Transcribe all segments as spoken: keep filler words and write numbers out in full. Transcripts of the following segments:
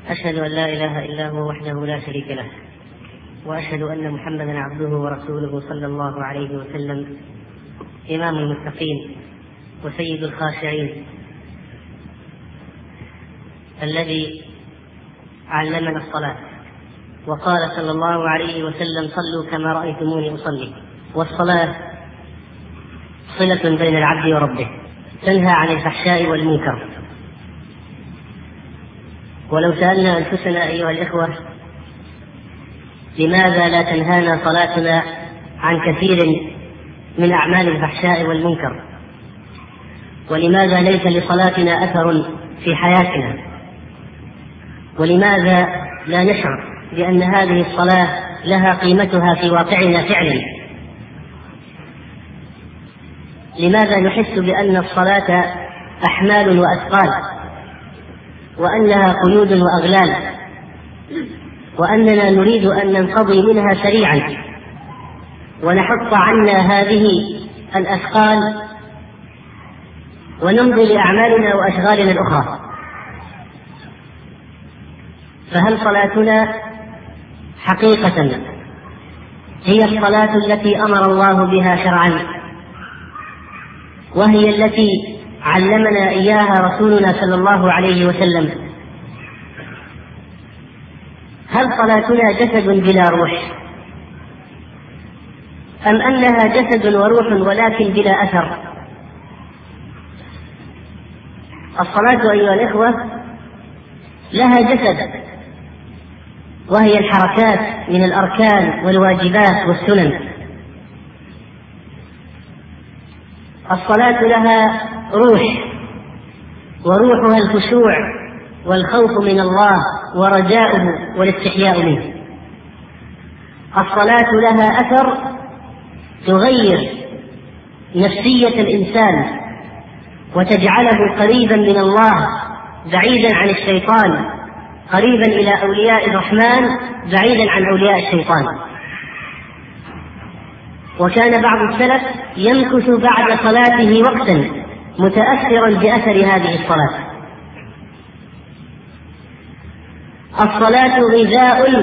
أشهد أن لا إله إلا هو وحده لا شريك له، وأشهد أن محمدا عبده ورسوله صلى الله عليه وسلم، إمام المتقين وسيد الخاشعين، الذي علمنا الصلاة وقال صلى الله عليه وسلم: صلوا كما رأيتموني أصلي. والصلاة صلة بين العبد وربه، تنهى عن الفحشاء والمنكر. ولو سألنا أنفسنا أيها الإخوة: لماذا لا تنهانا صلاتنا عن كثير من أعمال الفحشاء والمنكر؟ ولماذا ليس لصلاتنا أثر في حياتنا؟ ولماذا لا نشعر بأن هذه الصلاة لها قيمتها في واقعنا فعلا؟ لماذا نحس بأن الصلاة أحمال وأثقال، وأنها قيود وأغلال، وأننا نريد أن ننقضي منها سريعا ونحط عنا هذه الأثقال ونمضي لأعمالنا وأشغالنا الأخرى؟ فهل صلاتنا حقيقة هي الصلاة التي أمر الله بها شرعا، وهي التي علمنا إياها رسولنا صلى الله عليه وسلم؟ هل صلاتنا جسد بلا روح، أم أنها جسد وروح ولكن بلا أثر؟ الصلاة أيها الإخوة لها جسد، وهي الحركات من الأركان والواجبات والسنن. الصلاة لها روح، وروحها الخشوع والخوف من الله ورجاؤه والاستحياء منه. الصلاة لها أثر، تغير نفسية الإنسان وتجعله قريبا من الله بعيدا عن الشيطان، قريبا إلى أولياء الرحمن بعيدا عن أولياء الشيطان. وكان بعض السلف يمكث بعد صلاته وقتا متأثرا بأثر هذه الصلاة. الصلاة غذاء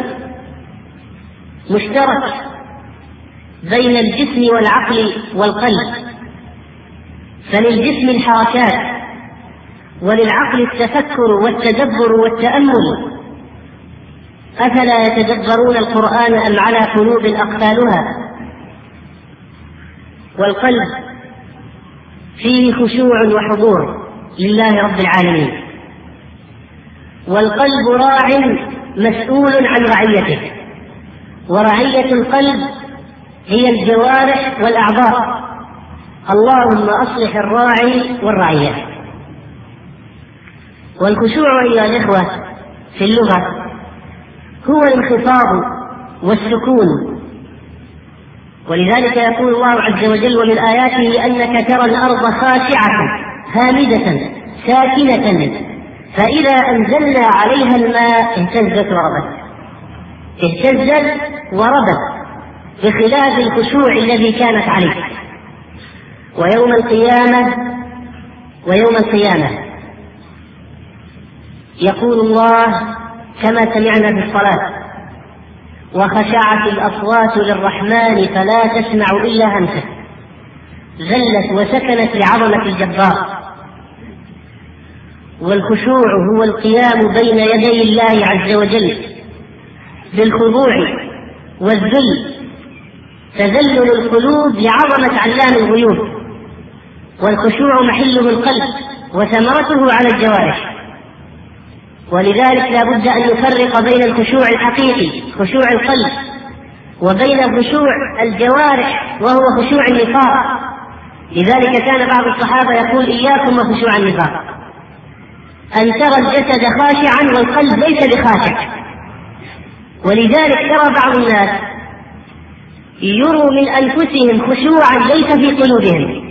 مشترك بين الجسم والعقل والقلب، فللجسم الحركات وللعقل التفكر والتدبر والتأمل. أفلا يتدبرون القرآن أم على قلوب أقفالها؟ والقلب فيه خشوع وحضور لله رب العالمين، والقلب راع مسؤول عن رعيته، ورعية القلب هي الجوارح والأعضاء. اللهم أصلح الراعي والرعية. والخشوع أيها الإخوة في اللغة هو الانخفاض والسكون، ولذلك يقول الله عز وجل: ومن آياته أنك ترى الأرض خاشعة هامدة ساكنة فإذا أنزلنا عليها الماء اهتزت وربت. اهتزت وربت بخلاف الخشوع الذي كانت عليه. ويوم القيامة ويوم القيامة يقول الله كما سمعنا في الصلاة: وخشعت الأصوات للرحمن فلا تسمع إلا همسه. ذلت وسكنت لعظمة الجبار. والخشوع هو القيام بين يدي الله عز وجل بالخضوع والذل، تذلل القلوب لعظمة علام الغيوب. والخشوع محله القلب وثمرته على الجوارح. ولذلك لا بد أن يفرق بين الخشوع الحقيقي خشوع القلب وبين خشوع الجوارح وهو خشوع النفاق. لذلك كان بعض الصحابة يقول: إياكم وخشوع النفاق، أن ترى الجسد خاشعا والقلب ليس بخاشع. ولذلك ترى بعض الناس يروا من أنفسهم خشوعا ليس في قلوبهم،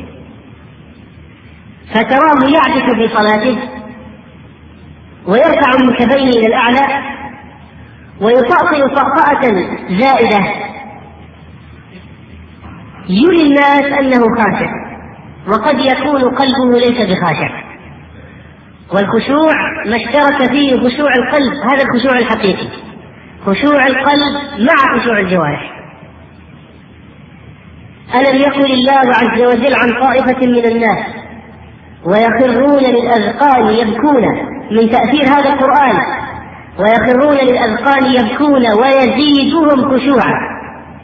فتراه يعبث في صلاته ويرفع من كفيه إلى الأعلى ويطأطئ طأطأة زائدة يري الناس أنه خاشع، وقد يكون قلبه ليس بخاشع. والخشوع ما اشترك فيه خشوع القلب، هذا الخشوع الحقيقي، خشوع القلب مع خشوع الجوارح. ألم يقل الله عز وجل عن طائفة من الناس ويخرون للأذقان يبكون، من تأثير هذا القرآن، ويخرون للأذقان يبكون ويزيدهم خشوعا.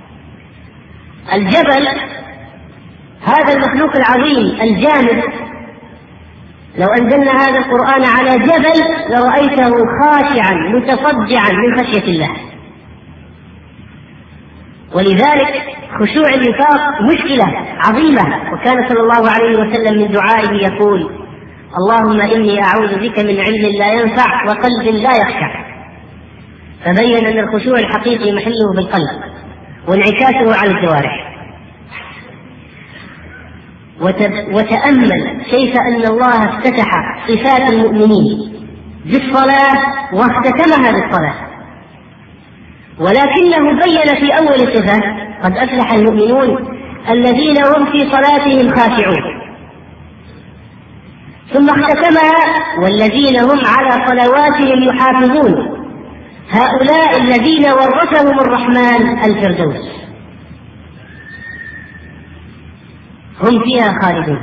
الجبل هذا المخلوق العظيم الجامد، لو أنزلنا هذا القرآن على جبل لرأيته خاشعا متصدعا من خشية الله. ولذلك خشوع النفاق مشكلة عظيمة، وكان صلى الله عليه وسلم من دعائه يقول: اللهم إني أعوذ بك من علم لا ينفع وقلب لا يخشع. فبين أن الخشوع الحقيقي محله بالقلب وانعكاسه على الجوارح. وتأمل كيف أن الله افتتح صفات المؤمنين بالصلاة واختتمها بالصلاة، ولكنه بين في أول صفة: قد أفلح المؤمنون الذين هم في صلاتهم خاشعون، ثم اختتمها: والذين هم على صلواتهم يحافظون، هؤلاء الذين ورثهم الرحمن الفردوس هم فيها خالدون.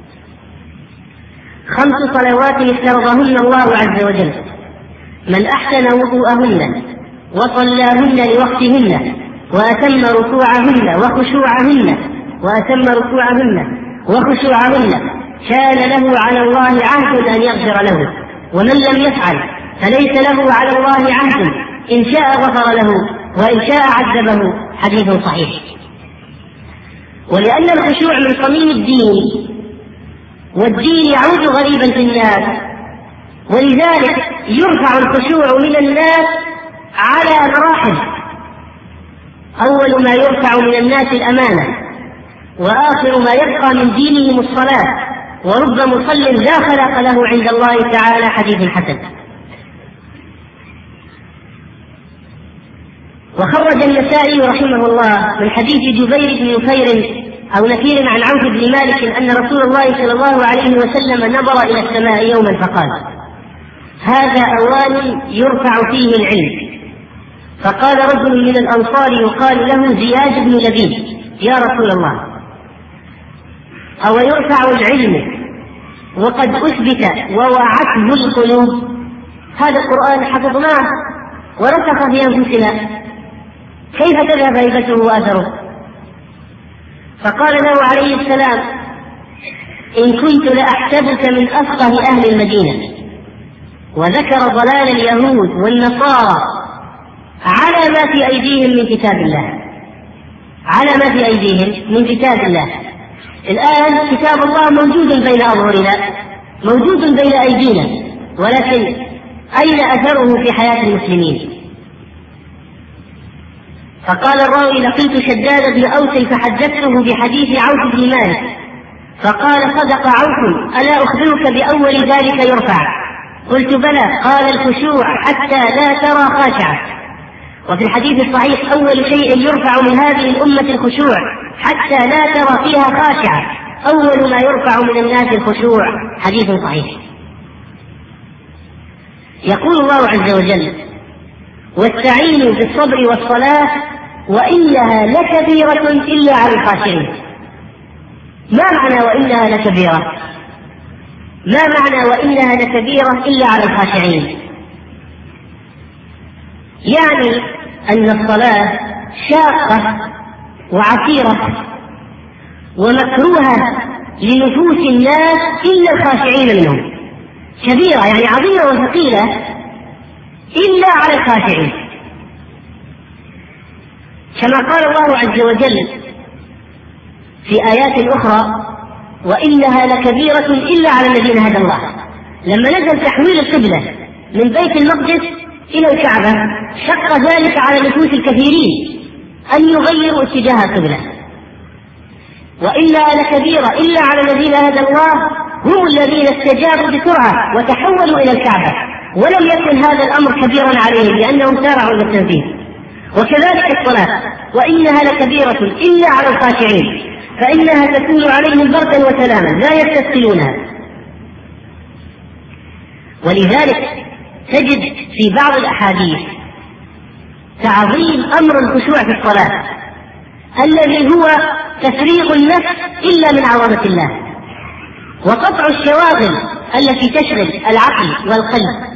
خمس صلوات افترضهن الله عز وجل، من أحسن وضوءهن وصلاهن لوقتهن وأتم ركوعهن وخشوعهن وأتم ركوعهن وخشوعهن كان له على الله عهد أن يغفر له، ومن لم يفعل فليس له على الله عهد، إن شاء غفر له وإن شاء عذبه. حديث صحيح. ولأن الخشوع من صميم الدين، والدين يعود غريبا في الناس، ولذلك يرفع الخشوع من الناس على مراحل. أول ما يرفع من الناس الأمانة، وآخر ما يبقى من دينهم الصلاة، ورب مصل لا خلاق له عند الله تعالى. حديث حسن. وخرج النسائي رحمه الله من حديث جبير بن نفير أو نفير عن عوف بن مالك أن رسول الله صلى الله عليه وسلم نظر إلى السماء يوما فقال: هذا أوان يرفع فيه العلم. فقال رجل من الأنصار يقال له زياد بن لبيد: يا رسول الله، أو يرفع العلم وقد أثبت ووعته القلوب؟ هذا القرآن حفظناه ورسخ في أنفسنا، كيف تذهب هيبته وأثره؟ فقال له عليه السلام: إن كنت لأحسبك من أفقه أهل المدينة. وذكر ضلال اليهود والنصارى على ما في أيديهم من كتاب الله، على ما في أيديهم من كتاب الله. الآن كتاب الله موجود بين أظهرنا، موجود بين أيدينا، ولكن أين أثره في حياة المسلمين؟ فقال الراوي: لقيت شداد بن أوس فحدثته بحديث عوف بن مالك، فقال: صدق عوف، ألا أخبرك بأول ذلك يرفع؟ قلت: بلى. قال: الخشوع حتى لا ترى خاشعة. وفي الحديث الصحيح: أول شيء يرفع من هذه الأمة الخشوع حتى لا ترى فيها خاشعة، أول ما يرفع من الناس الخشوع. حديث صحيح. يقول الله عز وجل: واستعينوا بالصبر والصلاة وإنها لكبيرة إلا على الخاشعين. ما معنى وإنها لكبيرة؟ ما معنى وإنها لكبيرة إلا على الخاشعين؟ يعني أن الصلاة شاقة وعسيرة ومكروهة لنفوس الناس إلا الخاشعين منهم، كبيرة يعني عظيمة وثقيلة إلا على الخاشعين. كما قال الله عز وجل في آيات أخرى: وإنها لكبيرة إلا على الذين هدى الله. لما نزل تحويل القبلة من بيت المقدس إلى الكعبة شق ذلك على نفوس الكثيرين أن يغيروا اتجاه القبلة. وإنها لكبيرة إلا على الذين هدى الله هم الذين استجابوا بسرعة وتحولوا إلى الكعبة، ولم يكن هذا الأمر كبيرا عليهم لأنهم سارعوا إلى التنفيذ. وكذلك الصلاة: وإنها لكبيرة إلا على الخاشعين، فإنها تكون عليهم بردا وسلاما لا يستثقلونها. ولذلك تجد في بعض الأحاديث تعظيم أمر الخشوع في الصلاة الذي هو تفريغ النفس إلا من عظمة الله وقطع الشواغل التي تشغل العقل والقلب.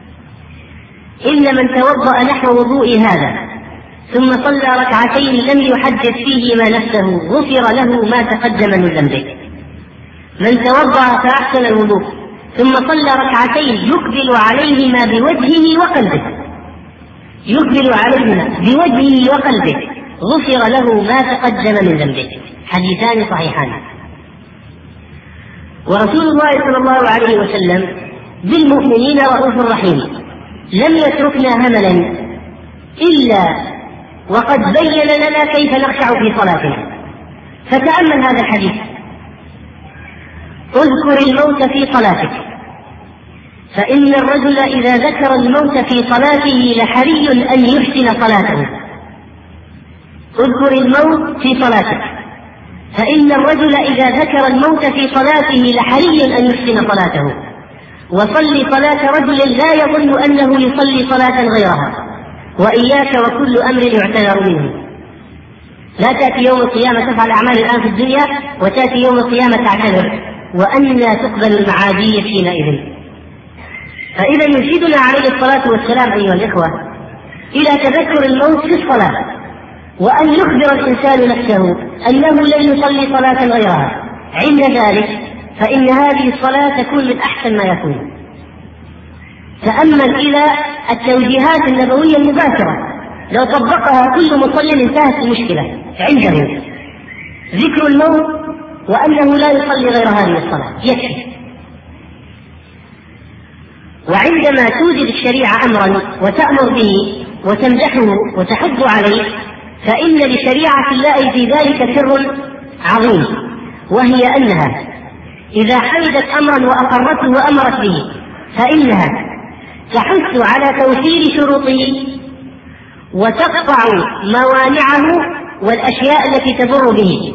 إن من توضأ نحو وضوء هذا ثم صلى ركعتين لم يحدث فيهما نفسه غفر له ما تقدم من ذنبه. من توضأ فأحسن الوضوء ثم صلى ركعتين يقبل عليهما بوجهه وقلبه يقبل عليهما بوجهه وقلبه غفر له ما تقدم من ذنبه. حديثان صحيحان. ورسول الله صلى الله عليه وسلم بالمؤمنين رؤوف رحيم، لم يتركنا هملا إلا وقد بين لنا كيف نخشع في صلاتنا. فتأمل هذا الحديث: اذكر الموت في صلاتك، فإن الرجل إذا ذكر الموت في صلاته لحري أن يحسن صلاته. اذكر الموت في صلاتك، فإن الرجل إذا ذكر الموت في صلاته لحري أن يحسن صلاته. وصل صلاة رجل لا يظن أنه يصلي صلاة غيرها، وإياك وكل أمر يعتذر منه. لا تأتي يوم القيامة تفعل أعمال الآن في الدنيا وتأتي يوم القيامة تعتذر، وأنى تقبل المعاذير حينئذ. فإذا يرشدنا عليه الصلاة والسلام أيها الإخوة إلى تذكر الموت في الصلاة، وأن يخبر الإنسان نفسه أنه لن يصلي صلاة غيرها. عند ذلك فإن هذه الصلاة تكون من أحسن ما يكون. تأمل إلى التوجيهات النبوية المباشرة، لو طبقها كل مصل انتهت المشكلة عنده. ذكر الموت وأنه لا يصلي غير هذه الصلاة يكفي. وعندما توجد الشريعة أمرا وتأمر به وتمدحه وتحض عليه، فإن لشريعة الله في ذلك سر عظيم، وهي أنها إذا حمدت أمرا وأقرته وأمرت به فإنها تحث على توفير شروطه وتقطع موانعه والأشياء التي تضر به.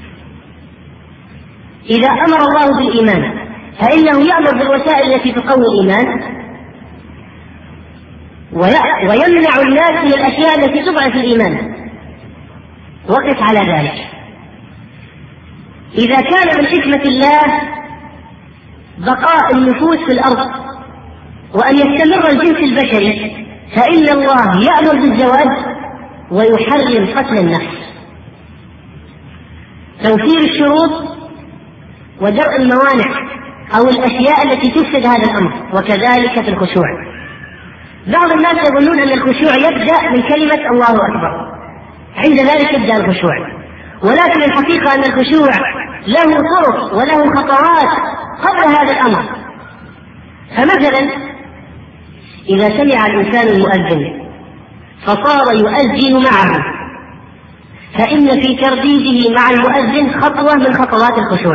إذا أمر الله بالإيمان فإنه يأمر بالوسائل التي تقوي الإيمان، ويمنع الناس من الأشياء التي تضعف الإيمان. وقف على ذلك. إذا كان من حكمة الله بقاء النفوس في الأرض وأن يستمر الجنس البشري، فإن الله يأمر بالزواج ويحرم قتل النفس. توفير الشروط ودرء الموانع أو الأشياء التي تفسد هذا الأمر. وكذلك في الخشوع. بعض الناس يظنون أن الخشوع يبدأ من كلمة الله أكبر، عند ذلك يبدأ الخشوع، ولكن الحقيقة أن الخشوع له طرق وله خطوات قبل هذا الأمر. فمثلا إذا سمع الإنسان المؤذن فصار يؤذن معه، فإن في ترديده مع المؤذن خطوة من خطوات الخشوع.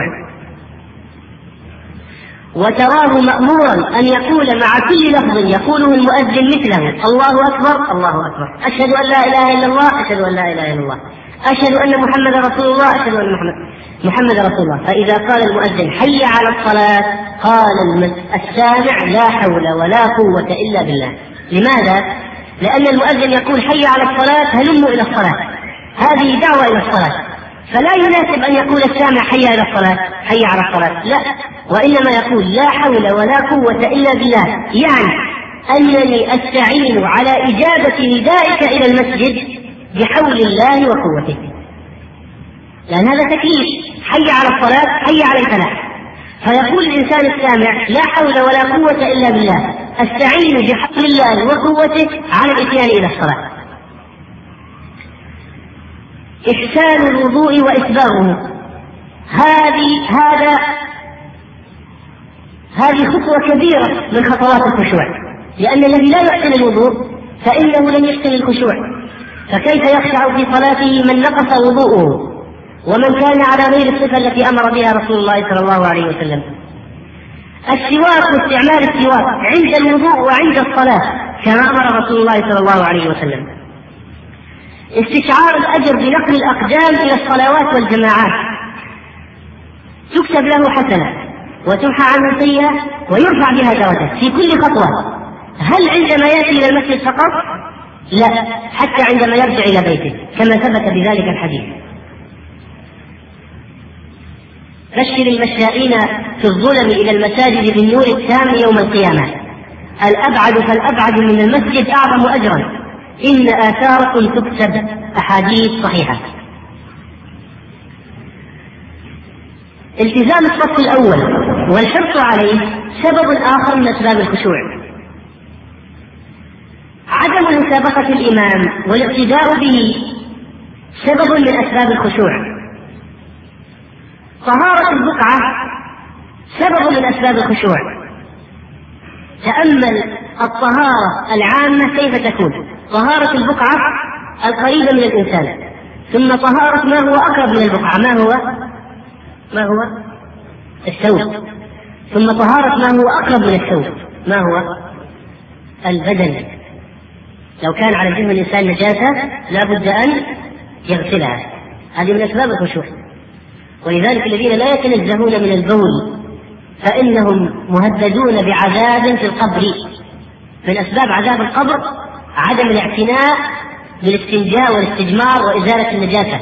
وتراه مأمورا أن يقول مع كل لفظ يقوله المؤذن مثله: الله أكبر الله أكبر، أشهد أن لا إله إلا الله، أشهد أن لا إله إلا الله، أشهد أن محمد رسول الله، أشهد أن محمد محمد رسول الله. فإذا قال المؤذن حي على الصلاة قال السامع لا حول ولا قوة إلا بالله. لماذا؟ لأن المؤذن يقول حي على الصلاة هلموا إلى الصلاة، هذه دعوة إلى الصلاة، فلا يناسب أن يقول السامع حي على الصلاة حي على الصلاة، لا، وإنما يقول لا حول ولا قوة إلا بالله، يعني أنني أستعين على إجابة ندائك إلى المسجد بحول الله وقوته، لأن هذا تكليف. حي على الصلاة حي على الفلاح. فيقول الإنسان السامع لا حول ولا قوة إلا بالله، أستعين بحول الله وقوته على الإتيان إلى الصلاة. إحسان الوضوء وإسباغه، هذه هذا هذه خطوة كبيرة من خطوات الخشوع، لأن الذي لا يحسن الوضوء فإنه لن يحسن الخشوع. فكيف يخشع في صلاته من نقص وضوءه ومن كان على غير الصفة التي أمر بها رسول الله صلى الله عليه وسلم؟ السواك واستعمال السواك عند الوضوء وعند الصلاة كما أمر رسول الله صلى الله عليه وسلم. استشعار الأجر بنقل الأقدام إلى الصلوات والجماعات تكتب له حسنة، وتمحى عنه السيئة ويرفع بها درجة في كل خطوة. هل عندما يأتي إلى المسجد فقط؟ لا، حتى عندما يرجع إلى بيته كما ثبت بذلك الحديث. بشر المشائين في الظلم إلى المساجد بالنور التام يوم القيامة، الأبعد فالأبعد من المسجد أعظم أجرا، إن آثاركم تكتب. أحاديث صحيحة. التزام الصف الأول والحرص عليه سبب آخر من أسباب الخشوع. عدم مسابقة الإمام والاقتداء به سبب من أسباب الخشوع. طهارة البقعة سبب من أسباب الخشوع. تأمل الطهارة العامة كيف تكون: طهارة البقعة القريبة من الإنسان، ثم طهارة ما هو أقرب من البقعة، ما هو ما هو الثوب، ثم طهارة ما هو أقرب من الثوب، ما هو البدن. لو كان على جسم الإنسان نجاسة لا بد أن يغسلها، هذه من أسباب الخشوع. ولذلك الذين لا يتنزهون من البول فإنهم مهددون بعذاب في القبر. من أسباب عذاب القبر عدم الاعتناء بالاستنجاء والاستجمار وإزالة النجاسة.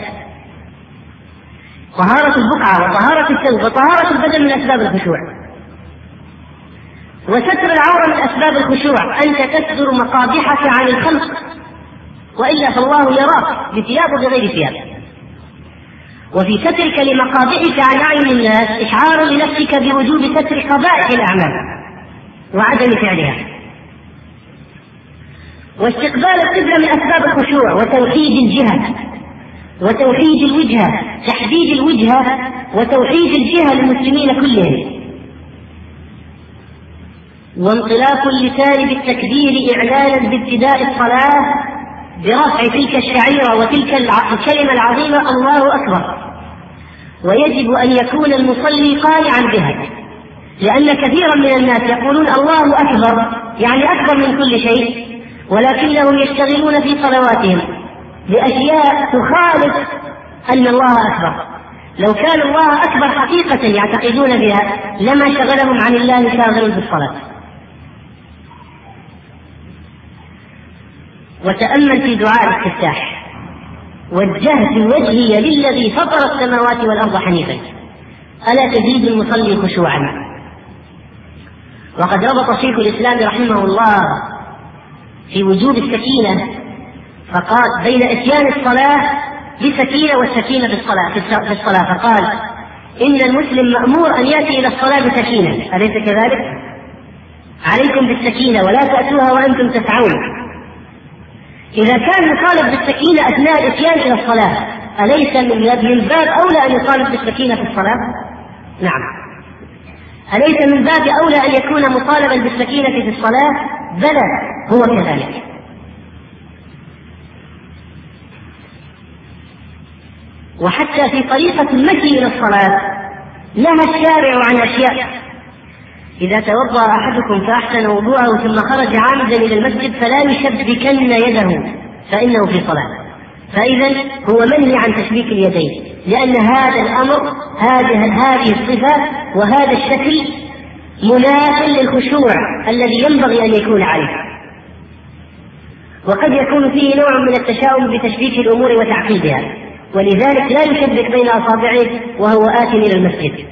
طهارة البقعة وطهارة الثوب وطهارة البدن من أسباب الخشوع. وستر العورة من أسباب الخشوع، أنت تستر مقابحك عن الخلق، وإلا فالله يراك بثياب وبغير ثياب. وفي سترك لمقابحك عن أعين الناس إشعار لنفسك بوجوب ستر قبائح الأعمال وعدم فعلها. واستقبال القبلة من أسباب الخشوع وتوحيد الجهة وتوحيد الوجهة، تحديد الوجهة وتوحيد الجهة للمسلمين كلهم. وانطلاق اللسان بالتكبير إعلانا بابتداء الصلاة برفع تلك الشعيرة وتلك الكلمة العظيمة الله أكبر. ويجب أن يكون المصلي قانعا بها، لأن كثيرا من الناس يقولون الله أكبر يعني أكبر من كل شيء، ولكنهم يشتغلون في صلواتهم بأشياء تخالف أن الله أكبر. لو كان الله أكبر حقيقة يعتقدون بها لما شغلهم عن الله شاغل بالصلاة. وتأمل في دعاء الاستفتاح: وجهت وجهي للذي فطر السماوات والأرض حنيفا، ألا تزيد المصلي خشوعا. وقد ربط شيخ الإسلام رحمه الله في وجوب السكينة فقال بين إتيان الصلاة بسكينة والسكينة في الصلاة, في الصلاة فقال إن المسلم مأمور أن يأتي إلى الصلاة بسكينة، أليس كذلك؟ عليكم بالسكينة ولا تأتوها وأنتم تسعون. إذا كان يطالب بالسكينة أثناء الإتيان إلى الصلاة أليس من باب أولى أن يطالب بالسكينة في الصلاة؟ نعم، أليس من باب أولى أن يكون مطالبا بالسكينة في الصلاة؟ بلى، هو كذلك. وحتى في طريقة المشي إلى الصلاة نهى الشارع عن أشياء: إذا توضأ أحدكم فأحسن وضوءه ثم خرج عامدا إلى المسجد فلا يشبكن يده فإنه في صلاة. فإذا هو منهي عن تشبيك اليدين، لأن هذا الأمر هذه هذه الصفة وهذا الشكل مناف للخشوع الذي ينبغي أن يكون عليه، وقد يكون فيه نوع من التشاؤم بتشبيك الأمور وتعقيدها، ولذلك لا يشبك بين أصابعه وهو آت إلى المسجد.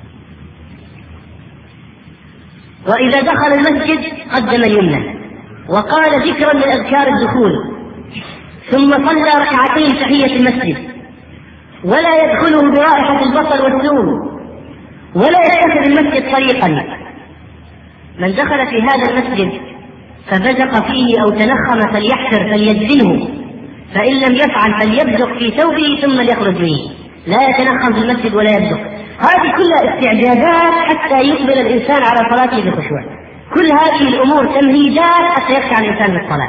وإذا دخل المسجد قدم اليمنى وقال ذكرا من أذكار الدخول، ثم صلى ركعتين تحية المسجد، ولا يدخله برائحة البصل والثوم، ولا يتخذ المسجد طريقا. من دخل في هذا المسجد فبزق فيه أو تنخم فليحفر فليدفنه، فإن لم يفعل فليبزق في ثوبه ثم ليخرج به، لا يتنخم في المسجد ولا يبزق. هذه كلها استعدادات حتى يقبل الإنسان على صلاته بخشوع. كل هذه الأمور تمهيدات حتى يخشع الإنسان للصلاة.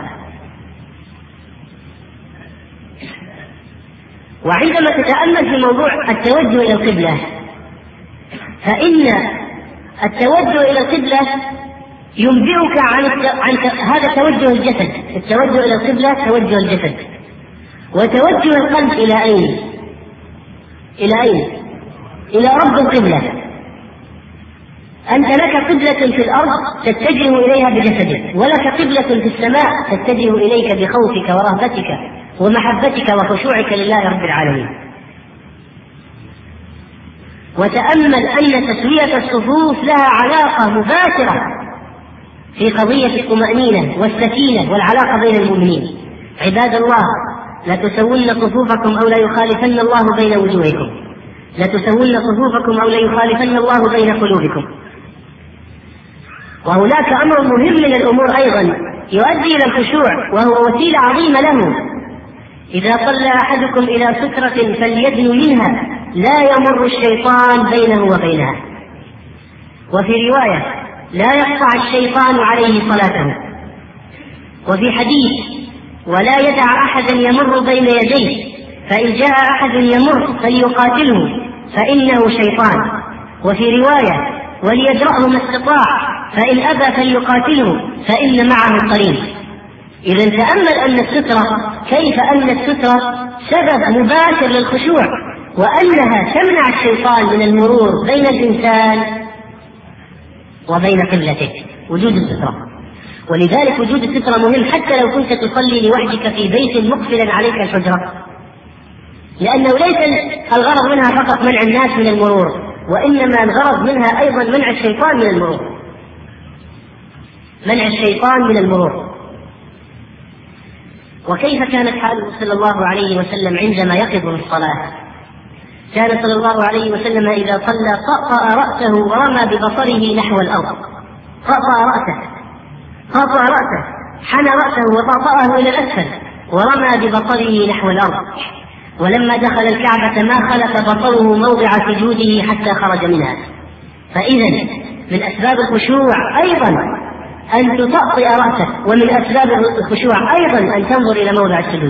وعندما تتأمل في موضوع التوجه إلى القبلة فإن التوجه إلى القبلة ينبئك عن, عن هذا توجه الجسد. التوجه إلى القبلة توجه الجسد، وتوجه القلب إلى أين؟ إلى أين؟ إلى رب القبلة. أنت لك قبلة في الأرض تتجه إليها بجسدك، ولك قبلة في السماء تتجه إليك بخوفك ورهبتك ومحبتك وخشوعك لله رب العالمين. وتأمل أن تسوية الصفوف لها علاقة مباشرة في قضية الطمأنينة والسكينة والعلاقة بين المؤمنين. عباد الله، لا تسون صفوفكم أو لا يخالفن الله بين وجوهكم، لا تسون صفوفكم أو لا يخالفن الله بين قلوبكم. وهناك أمر مهم من الأمور أيضا يؤدي إلى الخشوع، وهو وسيلة عظيمة له. إذا صلى أحدكم إلى سترة فليدنو منها، لا يمر الشيطان بينه وبينها. وفي رواية: لا يقطع الشيطان عليه صلاته. وفي حديث: ولا يدع أحدا يمر بين يديه، فإن جاء أحد يمر فليقاتله فإنه شيطان. وفي رواية: وليدرأه ما استطاع، فإن أبى فليقاتله فإن معه القرين. إذا تأمل أن السترة، كيف أن السترة سبب مباشر للخشوع، وأنها تمنع الشيطان من المرور بين الإنسان وبين قبلته. وجود السترة، ولذلك وجود السترة مهم حتى لو كنت تصلي لوحدك في بيت مقفلا عليك الحجرة، لأنه ليس الغرض منها فقط منع الناس من المرور، وإنما الغرض منها أيضا منع الشيطان من المرور، منع الشيطان من المرور. وكيف كانت حاله صلى الله عليه وسلم عندما يقظ للصلاة؟ كان صلى الله عليه وسلم إذا صلى طأطأ رأسه ورمى ببصره نحو الأرض. طأطأ رأسه طأطأ رأسه حنى رأسه وطأطأه إلى الأسفل ورمى ببصره نحو الأرض. ولما دخل الكعبة ما خلف بصره موضع سجوده حتى خرج منها. فإذا من أسباب الخشوع أيضا أن تطأطئ رأسك، ومن أسباب الخشوع أيضا أن تنظر إلى موضع السجود.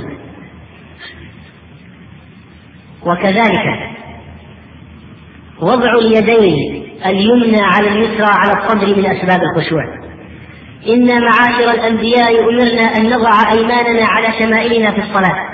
وكذلك وضع اليدين اليمنى على اليسرى على الصدر من أسباب الخشوع. إنا معاشر الأنبياء أمرنا أن نضع أيماننا على شمائلنا في الصلاة.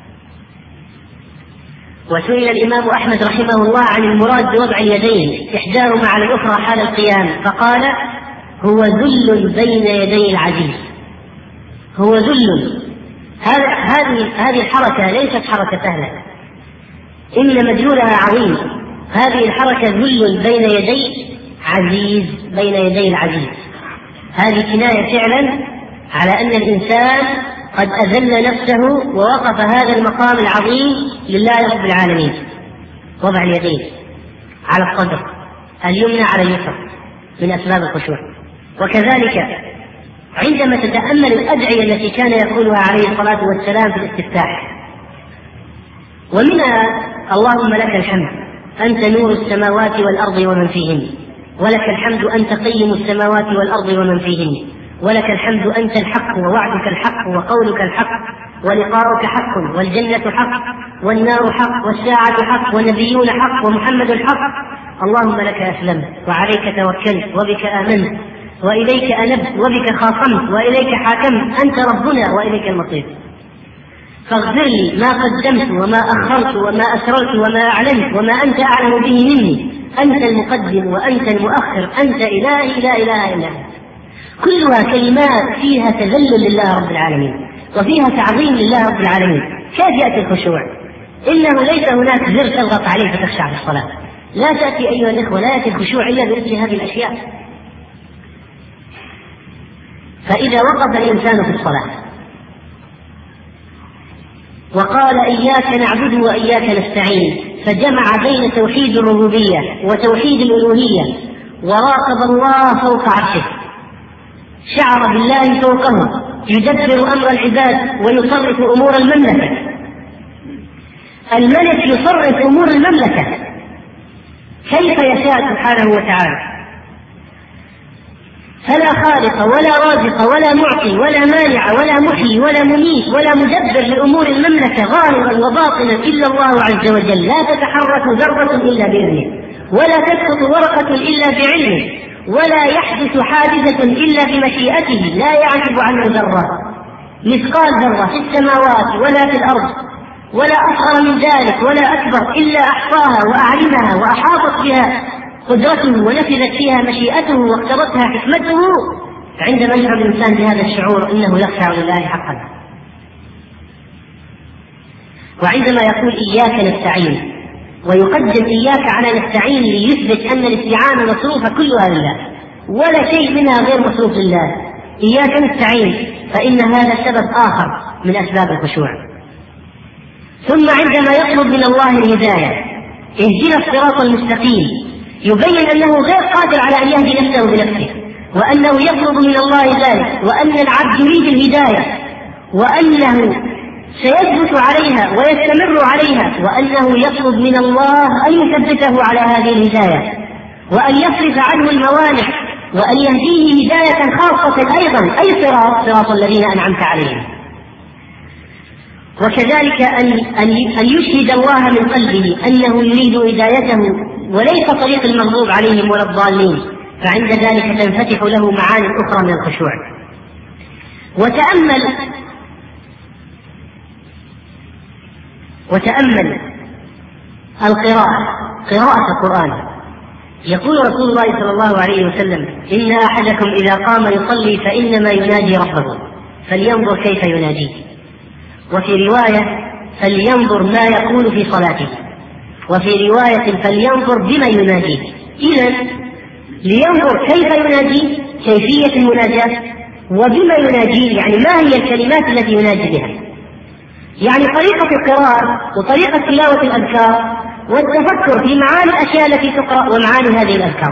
وسئل الإمام أحمد رحمه الله عن المراد بوضع اليدين إحداهما على الأخرى حال القيام، فقال: هو ذل بين يدي العزيز. هو ذل. هذه هذه الحركة ليست حركة سهلة، إن مدلولها عظيم. هذه الحركة ذل بين يدي عزيز، بين يدي العزيز. هذه كناية فعلا على أن الإنسان قد أذل نفسه ووقف هذا المقام العظيم لله رب العالمين. وضع اليدين على الصدر اليمنى على اليسرى من أسباب الخشوع. وكذلك عندما تتأمل الأدعية التي كان يقولها عليه الصلاة والسلام في الاستفتاح، ومنها: اللهم لك الحمد أنت نور السماوات والأرض ومن فيهن، ولك الحمد أنت قيم السماوات والأرض ومن فيهن، ولك الحمد أنت الحق ووعدك الحق وقولك الحق ولقاؤك حق والجنة حق والنار حق والساعة حق والنبيون حق ومحمد حق. اللهم لك أسلمت وعليك توكلت وبك آمنت وإليك أنبت وبك خاصمت وإليك حاكمت، أنت ربنا وإليك المصير. فاغفر لي ما قدمت وما أخرت وما أسررت وما أعلنت وما أنت أعلم به مني، أنت المقدم وأنت المؤخر، أنت إلهي لا إله إلا أنت. كلها كلمات فيها تذلل لله رب العالمين وفيها تعظيم لله رب العالمين. كيف يأتي الخشوع؟ إنه ليس هناك زر تضغط عليه فتخشع في الصلاة. لا تأتي أيها الإخوة، لا يأتي الخشوع إلا بمثل هذه الأشياء. فإذا وقف الإنسان في الصلاة وقال إياك نعبد وإياك نستعين، فجمع بين توحيد الربوبية وتوحيد الألوهية، وراقب الله فوق عرشه، شعر بالله فوقه يدبر أمر العباد ويصرف أمور المملكة. الملك يصرف أمور المملكة كيف يشاء سبحانه وتعالى، فلا خالق ولا رازق ولا معطي ولا مانع ولا محيي ولا مميت ولا مدبر لأمور المملكة ظاهرا وباطنا إلا الله عز وجل. لا تتحرك ذرة إلا بإذنه، ولا تسقط ورقة إلا بعلمه، ولا يحدث حادثة إلا بمشيئته، لا يعزب عنه ذرة مثقال ذرة في السماوات ولا في الأرض، ولا أصغر من ذلك ولا أكبر إلا أحصاها وأعلمها وأحاطت بها قدرته ونفذت فيها مشيئته واقتضتها حكمته، عندما يشعر الإنسان بهذا الشعور إنه يخشع لله حقا. وعندما يقول إياك نستعين ويقدم إياك على نستعين ليثبت أن الاستعانة مصروفة كلها لله ولا شيء منها غير مصروف لله، إياك نستعين، فإن هذا سبب آخر من أسباب الخشوع. ثم عندما يطلب من الله الهداية، اهدنا الصراط المستقيم، يبين أنه غير قادر على أن يهدي نفسه بنفسه، وأنه يطلب من الله ذلك، وأن العبد يريد الهداية، وأنه سيثبت عليها ويستمر عليها، وأنه يطلب من الله أن يثبته على هذه الهداية، وأن يصرف عنه الموانع، وأن يهديه هداية خاصة أيضا، أي صراط صراط الذين أنعمت عليهم. وكذلك أن, أن, أن يشهد الله من قلبه أنه يريد هدايته وليس طريق المغضوب عليهم ولا الضالين، فعند ذلك تنفتح له معاني أخرى من الخشوع. وتأمل وتأمل القراءة، قراءة القرآن. يقول رسول الله صلى الله عليه وسلم: إن أحدكم إذا قام يصلي فإنما يناجي ربه فلينظر كيف يناجيه. وفي رواية: فلينظر ما يقول في صلاته. وفي رواية: فلينظر بما يناجيه. إذن لينظر كيف يناجيه، كيفية المناجاة، وبما يناجيه، يعني ما هي الكلمات التي يناجي بها، يعني طريقة القراءة وطريقة تلاوة الأذكار والتفكر في معاني الأشياء التي تقرأ ومعاني هذه الأذكار.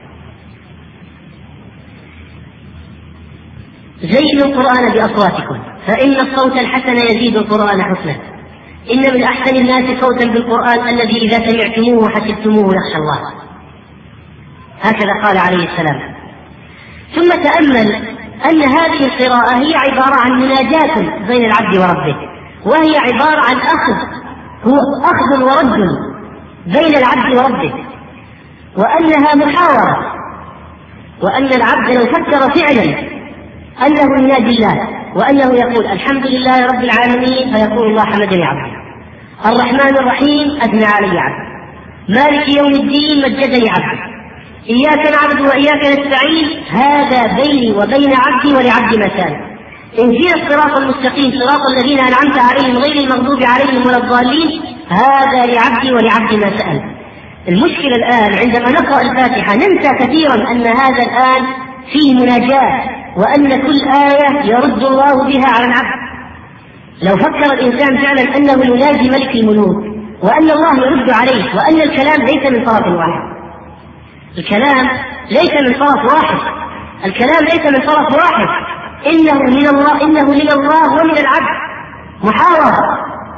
زينوا القرآن بأصواتكم فإن الصوت الحسن يزيد القرآن حسنا. إن من أحسن الناس صوتا بالقرآن الذي إذا سمعتموه حسبتموه يخشى الله. هكذا قال عليه السلام. ثم تأمل أن هذه القراءة هي عبارة عن مناجاة بين العبد وربه، وهي عبارة عن أخذ، هو أخذ ورد بين العبد وربه، وأنها محاورة، وأن العبد لو فكر فعلا أنه يناجي الله وأنه يقول الحمد لله رب العالمين فيقول الله حمدني عبدي، الرحمن الرحيم أثنى علي عبدي، مالك يوم الدين مجدني عبدي، إياك نعبد وإياك نستعين، هذا بيني وبين عبدي ولعبدي ما سأل. إنجيل الصراط المستقيم صراط الذين أنعمت عليهم غير المغضوب عليهم ولا الضالين، هذا لعبدي ولعبدي ما سأل. المشكلة الآن عندما نقرأ الفاتحة ننسى كثيرا أن هذا الآن فيه مناجاة، وأن كل آية يرد الله بها على العبد. لو فكر الإنسان فعلا أنه يناجي ملك الملوك وأن الله يرد عليه، وأن الكلام ليس من طرف واحد، الكلام ليس من طرف واحد، الكلام ليس من طرف واحد، إنه من الله، إنه من الله ومن العبد محاورة.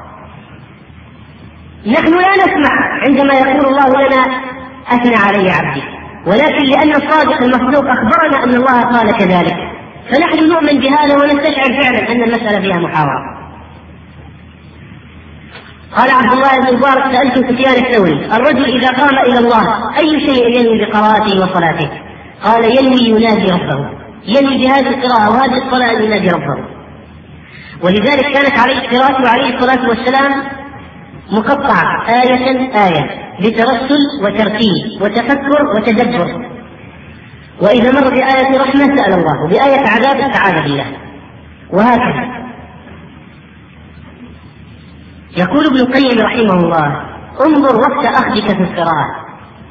نحن لا نسمع عندما يقول الله لنا أثنى علي عبدي، ولكن لأن الصادق المخلوق أخبرنا أن الله قال كذلك، فنحن نؤمن بهذا ونستشعر فعلا أن المسألة فيها محاورة. قال عبد الله بن مبارك: سألت سفيان الثوري: الرجل إذا قام إلى الله أي شيء ينوي بقراءته وصلاته؟ قال: ينوي ينادي ربه، ينوي بهذه القراءة وهذه الصلاة أن ينادي ربه. ولذلك كانت عليه قراءته عليه الصلاة والسلام مقطعة آية آية بترسل وترتيب وتفكر وتدبر، وإذا مر بآية رحمة سأل الله، وبآية عذاب استعاذ بالله، وهكذا. يقول ابن القيم رحمه الله: انظر وقت أخذك في القراءة،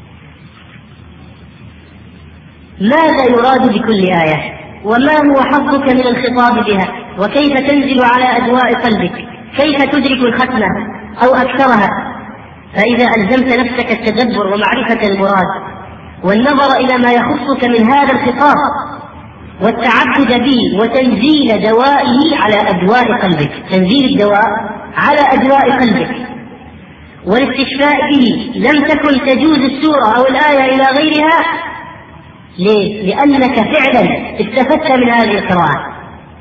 ماذا يراد بكل آية، وما هو حظك من الخطاب بها، وكيف تنزل على أجواء قلبك، كيف تدرك الختمة أو أكثرها. فإذا ألزمت نفسك التدبر ومعرفة المراد والنظر إلى ما يخصك من هذا الخطاب والتعبد به وتنزيل دوائه على أجواء قلبك، تنزيل الدواء على أجواء قلبك والاستشفاء به، لم تكن تجوز السورة أو الآية إلى غيرها. ليه؟ لأنك فعلا استفدت من هذه القراءة.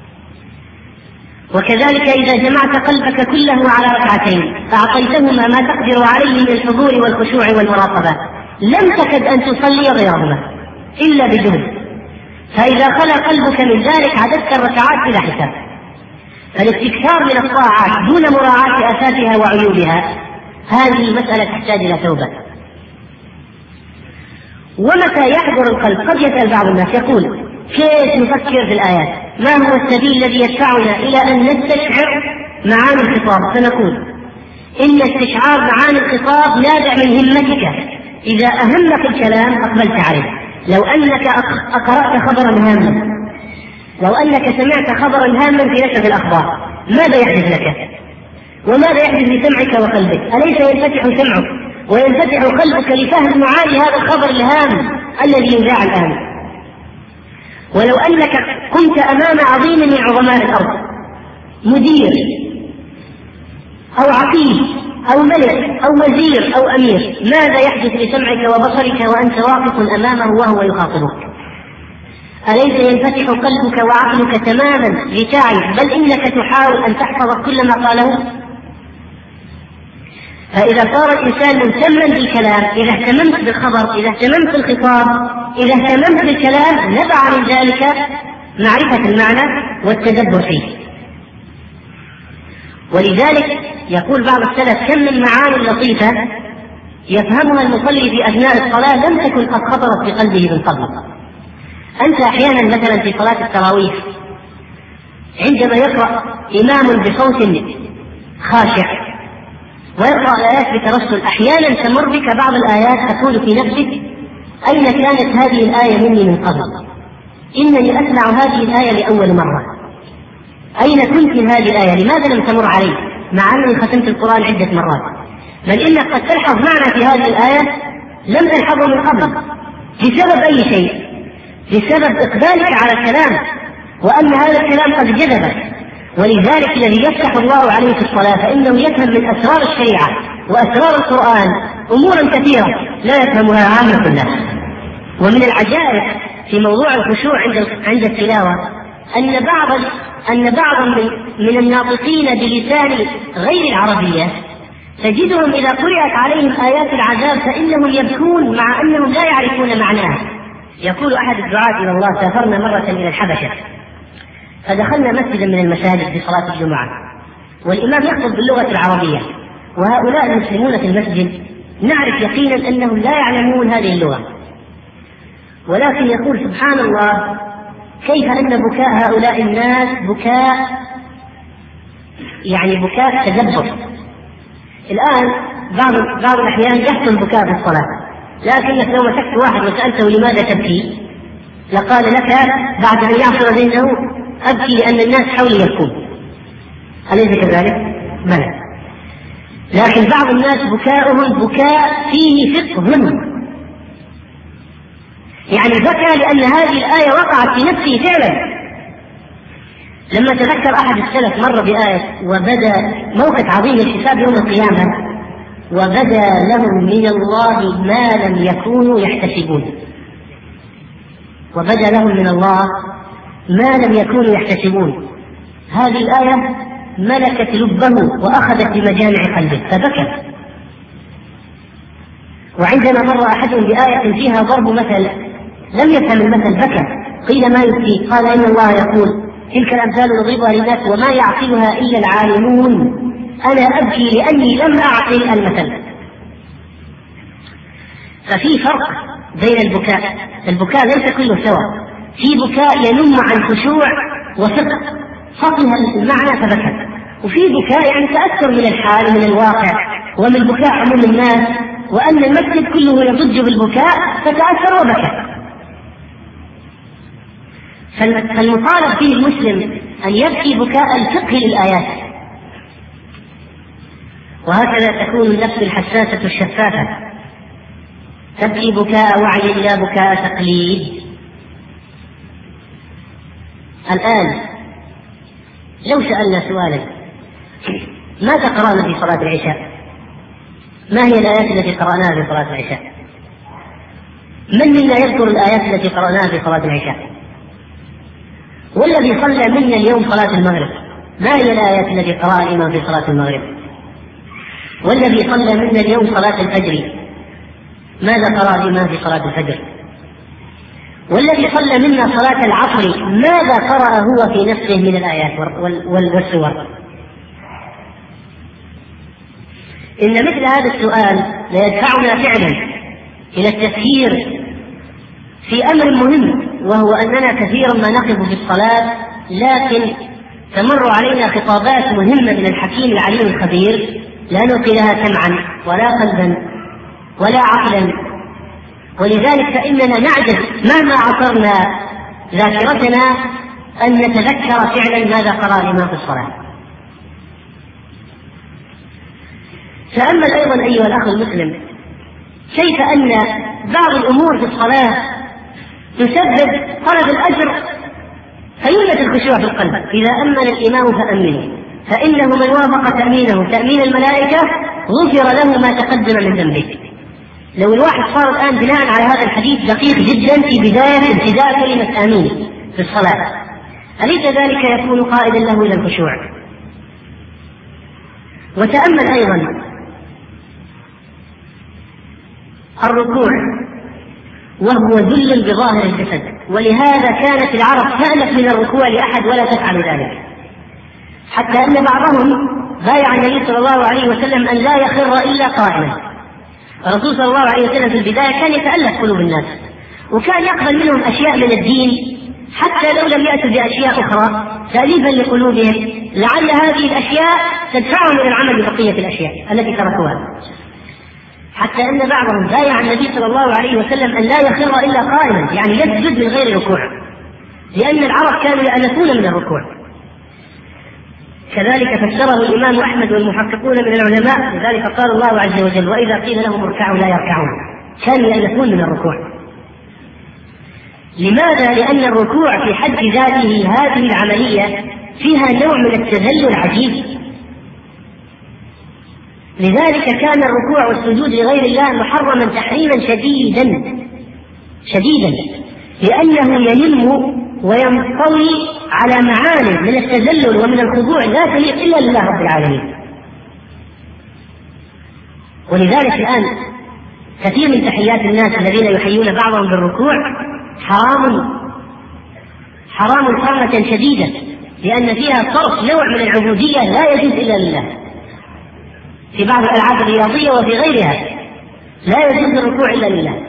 وكذلك إذا جمعت قلبك كله على ركعتين أعطيتهما ما تقدر عليه من الحضور والخشوع والمراقبة، لم تكد أن تصلي غيرهما إلا بجهد. فإذا خلى قلبك من ذلك عددت الركعات بلا حساب. فالاستكثار من الطاعات دون مراعاة آفاتها وعيوبها، هذه المسألة تحتاج إلى توبة. ومتى يحضر القلب قد يسأل بعض الناس يقول: كيف نفكر في الآيات؟ ما هو السبيل الذي يدفعنا إلى أن نستشعر معاني الخطاب؟ فنقول: إن استشعار معاني الخطاب نابع من همتك. إذا أهمك الكلام أقبلت عليه. لو أنك أقرأت خبرا هاما، لو أنك سمعت خبرا هاما في نشرة الأخبار، ماذا يحدث لك؟ وماذا يحدث لسمعك وقلبك؟ أليس ينفتح سمعك وينفتح قلبك لفهم معاني هذا الخبر الهام الذي يذاع الآن؟ ولو أنك كنت أمام عظيم من عظماء الأرض، مدير أو عقيد أو ملك أو وزير أو أمير، ماذا يحدث لسمعك وبصرك وأنت واقف أمامه وهو يخاطبك؟ أليس ينفتح قلبك وعقلك تماما لتعي، بل إنك تحاول أن تحفظ كل ما قاله؟ فإذا صار الإنسان مهتما بالكلام، إذا اهتممت بالخبر، إذا اهتممت بالخطاب، إذا اهتممت بالكلام، نبع من ذلك معرفة المعنى والتدبر فيه. ولذلك يقول بعض السلف: كم من معاني لطيفة يفهمها المصلي في أثناء الصلاة لم تكن قد خطرت في قلبه من قبل. أنت أحيانا مثلا في صلاة التراويح عندما يقرأ إمام بصوت خاشع ويقرأ الآيات بترسل، أحيانا تمر بك بعض الآيات تقول في نفسك: أين كانت هذه الآية مني من قبل؟ إنني أسمع هذه الآية لأول مرة. أين كنت من هذه الآية؟ لماذا لم تمر علي مع أنني ختمت القرآن عدة مرات؟ بل إنك قد تلحظ معنى في هذه الآية لم تلحظه من قبل. بسبب أي شيء؟ بسبب إقبالك على الكلام، وأن هذا الكلام قد جذبك. ولذلك الذي يفتح الله عليه في الصلاة فإنه يفهم من أسرار الشريعة وأسرار القرآن أمورا كثيرة لا يفهمها عامة الناس. ومن العجائب في موضوع الخشوع عند عند التلاوة أن بعض أن بعضا من, من الناطقين بلسان غير العربية تجدهم إذا قرأت عليهم آيات العذاب فإنهم يبكون مع أنهم لا يعرفون معناها. يقول أحد الدعاة إلى الله: سافرنا مرة إلى الحبشة فدخلنا مسجدا من المساجد في صلاة الجمعة، والإمام يخطب باللغة العربية، وهؤلاء المسلمون في المسجد نعرف يقينا أنهم لا يعلمون هذه اللغة، ولكن يقول: سبحان الله، كيف أن بكاء هؤلاء الناس بكاء يعني بكاء تدبر. الآن بعض بعض الأحيان يحصل بكاء في الصلاة، لكنك لو مسكت واحد وسألته لماذا تبكي لقال لك بعد أن يعصر ذهنه: أبكي لأن الناس حولي يبكون. أليس كذلك؟ بلى. لكن بعض الناس بكاؤهم بكاء فيه فقه، يعني بكى لأن هذه الآية وقعت في نفسه فعلا. لما تذكر أحد السلف مر بآية: وبدا موقف عظيم الحساب يوم القيامة، وبدا لهم من الله ما لم يكونوا يحتسبون. وبدا لهم من الله ما لم يكونوا يحتسبون. هذه الآية ملكت لبه وأخذت بمجامع قلبه فبكى. وعندما مر أحدهم بآية فيها ضرب مثل لم يفهم المثل بكى. قيل: ما يبكي؟ قال: إن الله يقول: تلك الأمثال نضربها للناس وما يعقلها إلا العالمون، أنا أبكي لأني لم أعقل المثل. ففي فرق بين البكاء، البكاء ليس كله سوا، في بكاء ينم عن خشوع وفقه، فقه المعنى فبكى، وفي بكاء يعني تأثر من الحال ومن الواقع ومن بكاء عموم الناس، وأن المسجد كله يضج بالبكاء فتأثر وبكى. فالمطالب فيه المسلم أن يبكي بكاء الفقه للآيات، وهكذا تكون النفس الحساسة الشفافة تبكي بكاء وعي لا بكاء تقليد. الآن لو سألنا سؤالا: ماذا قرأنا في صلاة العشاء؟ ما هي الآيات التي قرأناها في صلاة العشاء؟ من منا يذكر الآيات التي قرأناها في صلاة العشاء؟ والذي صلى منا اليوم صلاة المغرب ما هي الآيات التي قرأها الإمام في صلاة المغرب؟ والذي صلى منا اليوم صلاة الفجر ماذا قرأ الإمام في صلاة الفجر؟ والذي صلى منا صلاة العصر ماذا قرأ هو في نفسه من الآيات والسور؟ إن مثل هذا السؤال ليدفعنا فعلا إلى التفكير في أمر مهم، وهو أننا كثيرا ما نقف في الصلاة لكن تمر علينا خطابات مهمة من الحكيم العليم الخبير لا نلقي لها سمعا ولا قلبا ولا عقلا، ولذلك فإننا نعجز مهما عصرنا ذاكرتنا أن نتذكر فعلا ماذا قرأ الإمام في الصلاة. تأمل أيضا أيها الأخ المسلم كيف أن بعض الأمور في الصلاة تسبب طلب الأجر فيولد الخشوع في القلب. إذا أمن الإمام فأمنه، فإنه من وافق تأمينه تأمين الملائكة غفر له ما تقدم من ذنبه. لو الواحد صار الآن بناء على هذا الحديث دقيق جدا في بداية ابتداء كلمة آمين في الصلاة، أليس ذلك يكون قائدا له إلى الخشوع؟ وتأمل أيضا الركوع وهو ذل بظاهر الجسد، ولهذا كانت العرب تألف من الركوع لأحد ولا تفعل ذلك، حتى أن بعضهم بايع النبي صلى الله عليه وسلم أن لا يخر إلا قائما. الرسول صلى الله عليه وسلم في البداية كان يتألف قلوب الناس، وكان يقبل منهم أشياء من الدين حتى لو لم يأتوا بأشياء أخرى تأليفا لقلوبهم، لعل هذه الأشياء تدفعهم إلى العمل ببقية الأشياء التي تركوها. حتى أن بعضهم بايع النبي صلى الله عليه وسلم أن لا يخر إلا قائما، يعني يسجد من غير ركوع، لأن العرب كانوا يألفون من الركوع. كذلك فسره الإمام أحمد والمحققون من العلماء، لذلك قال الله عز وجل وإذا قيل لهم اركعوا لا يركعون، كانوا يألفون من الركوع. لماذا؟ لأن الركوع في حد ذاته هذه العملية فيها نوع من التذلل عجيب، لذلك كان الركوع والسجود لغير الله محرما تحريما شديدا شديدا، لأنه ينم وينطوي على معاني من التذلل ومن الخضوع لا تليق إلا لله رب العالمين. ولذلك الآن كثير من تحيات الناس الذين يحيون بعضهم بالركوع حرام حرام حرمة شديدة، لأن فيها صرف نوع من العبودية لا يجوز إلا لله. في بعض الألعاب الرياضية وفي غيرها لا يجوز الركوع إلا لله.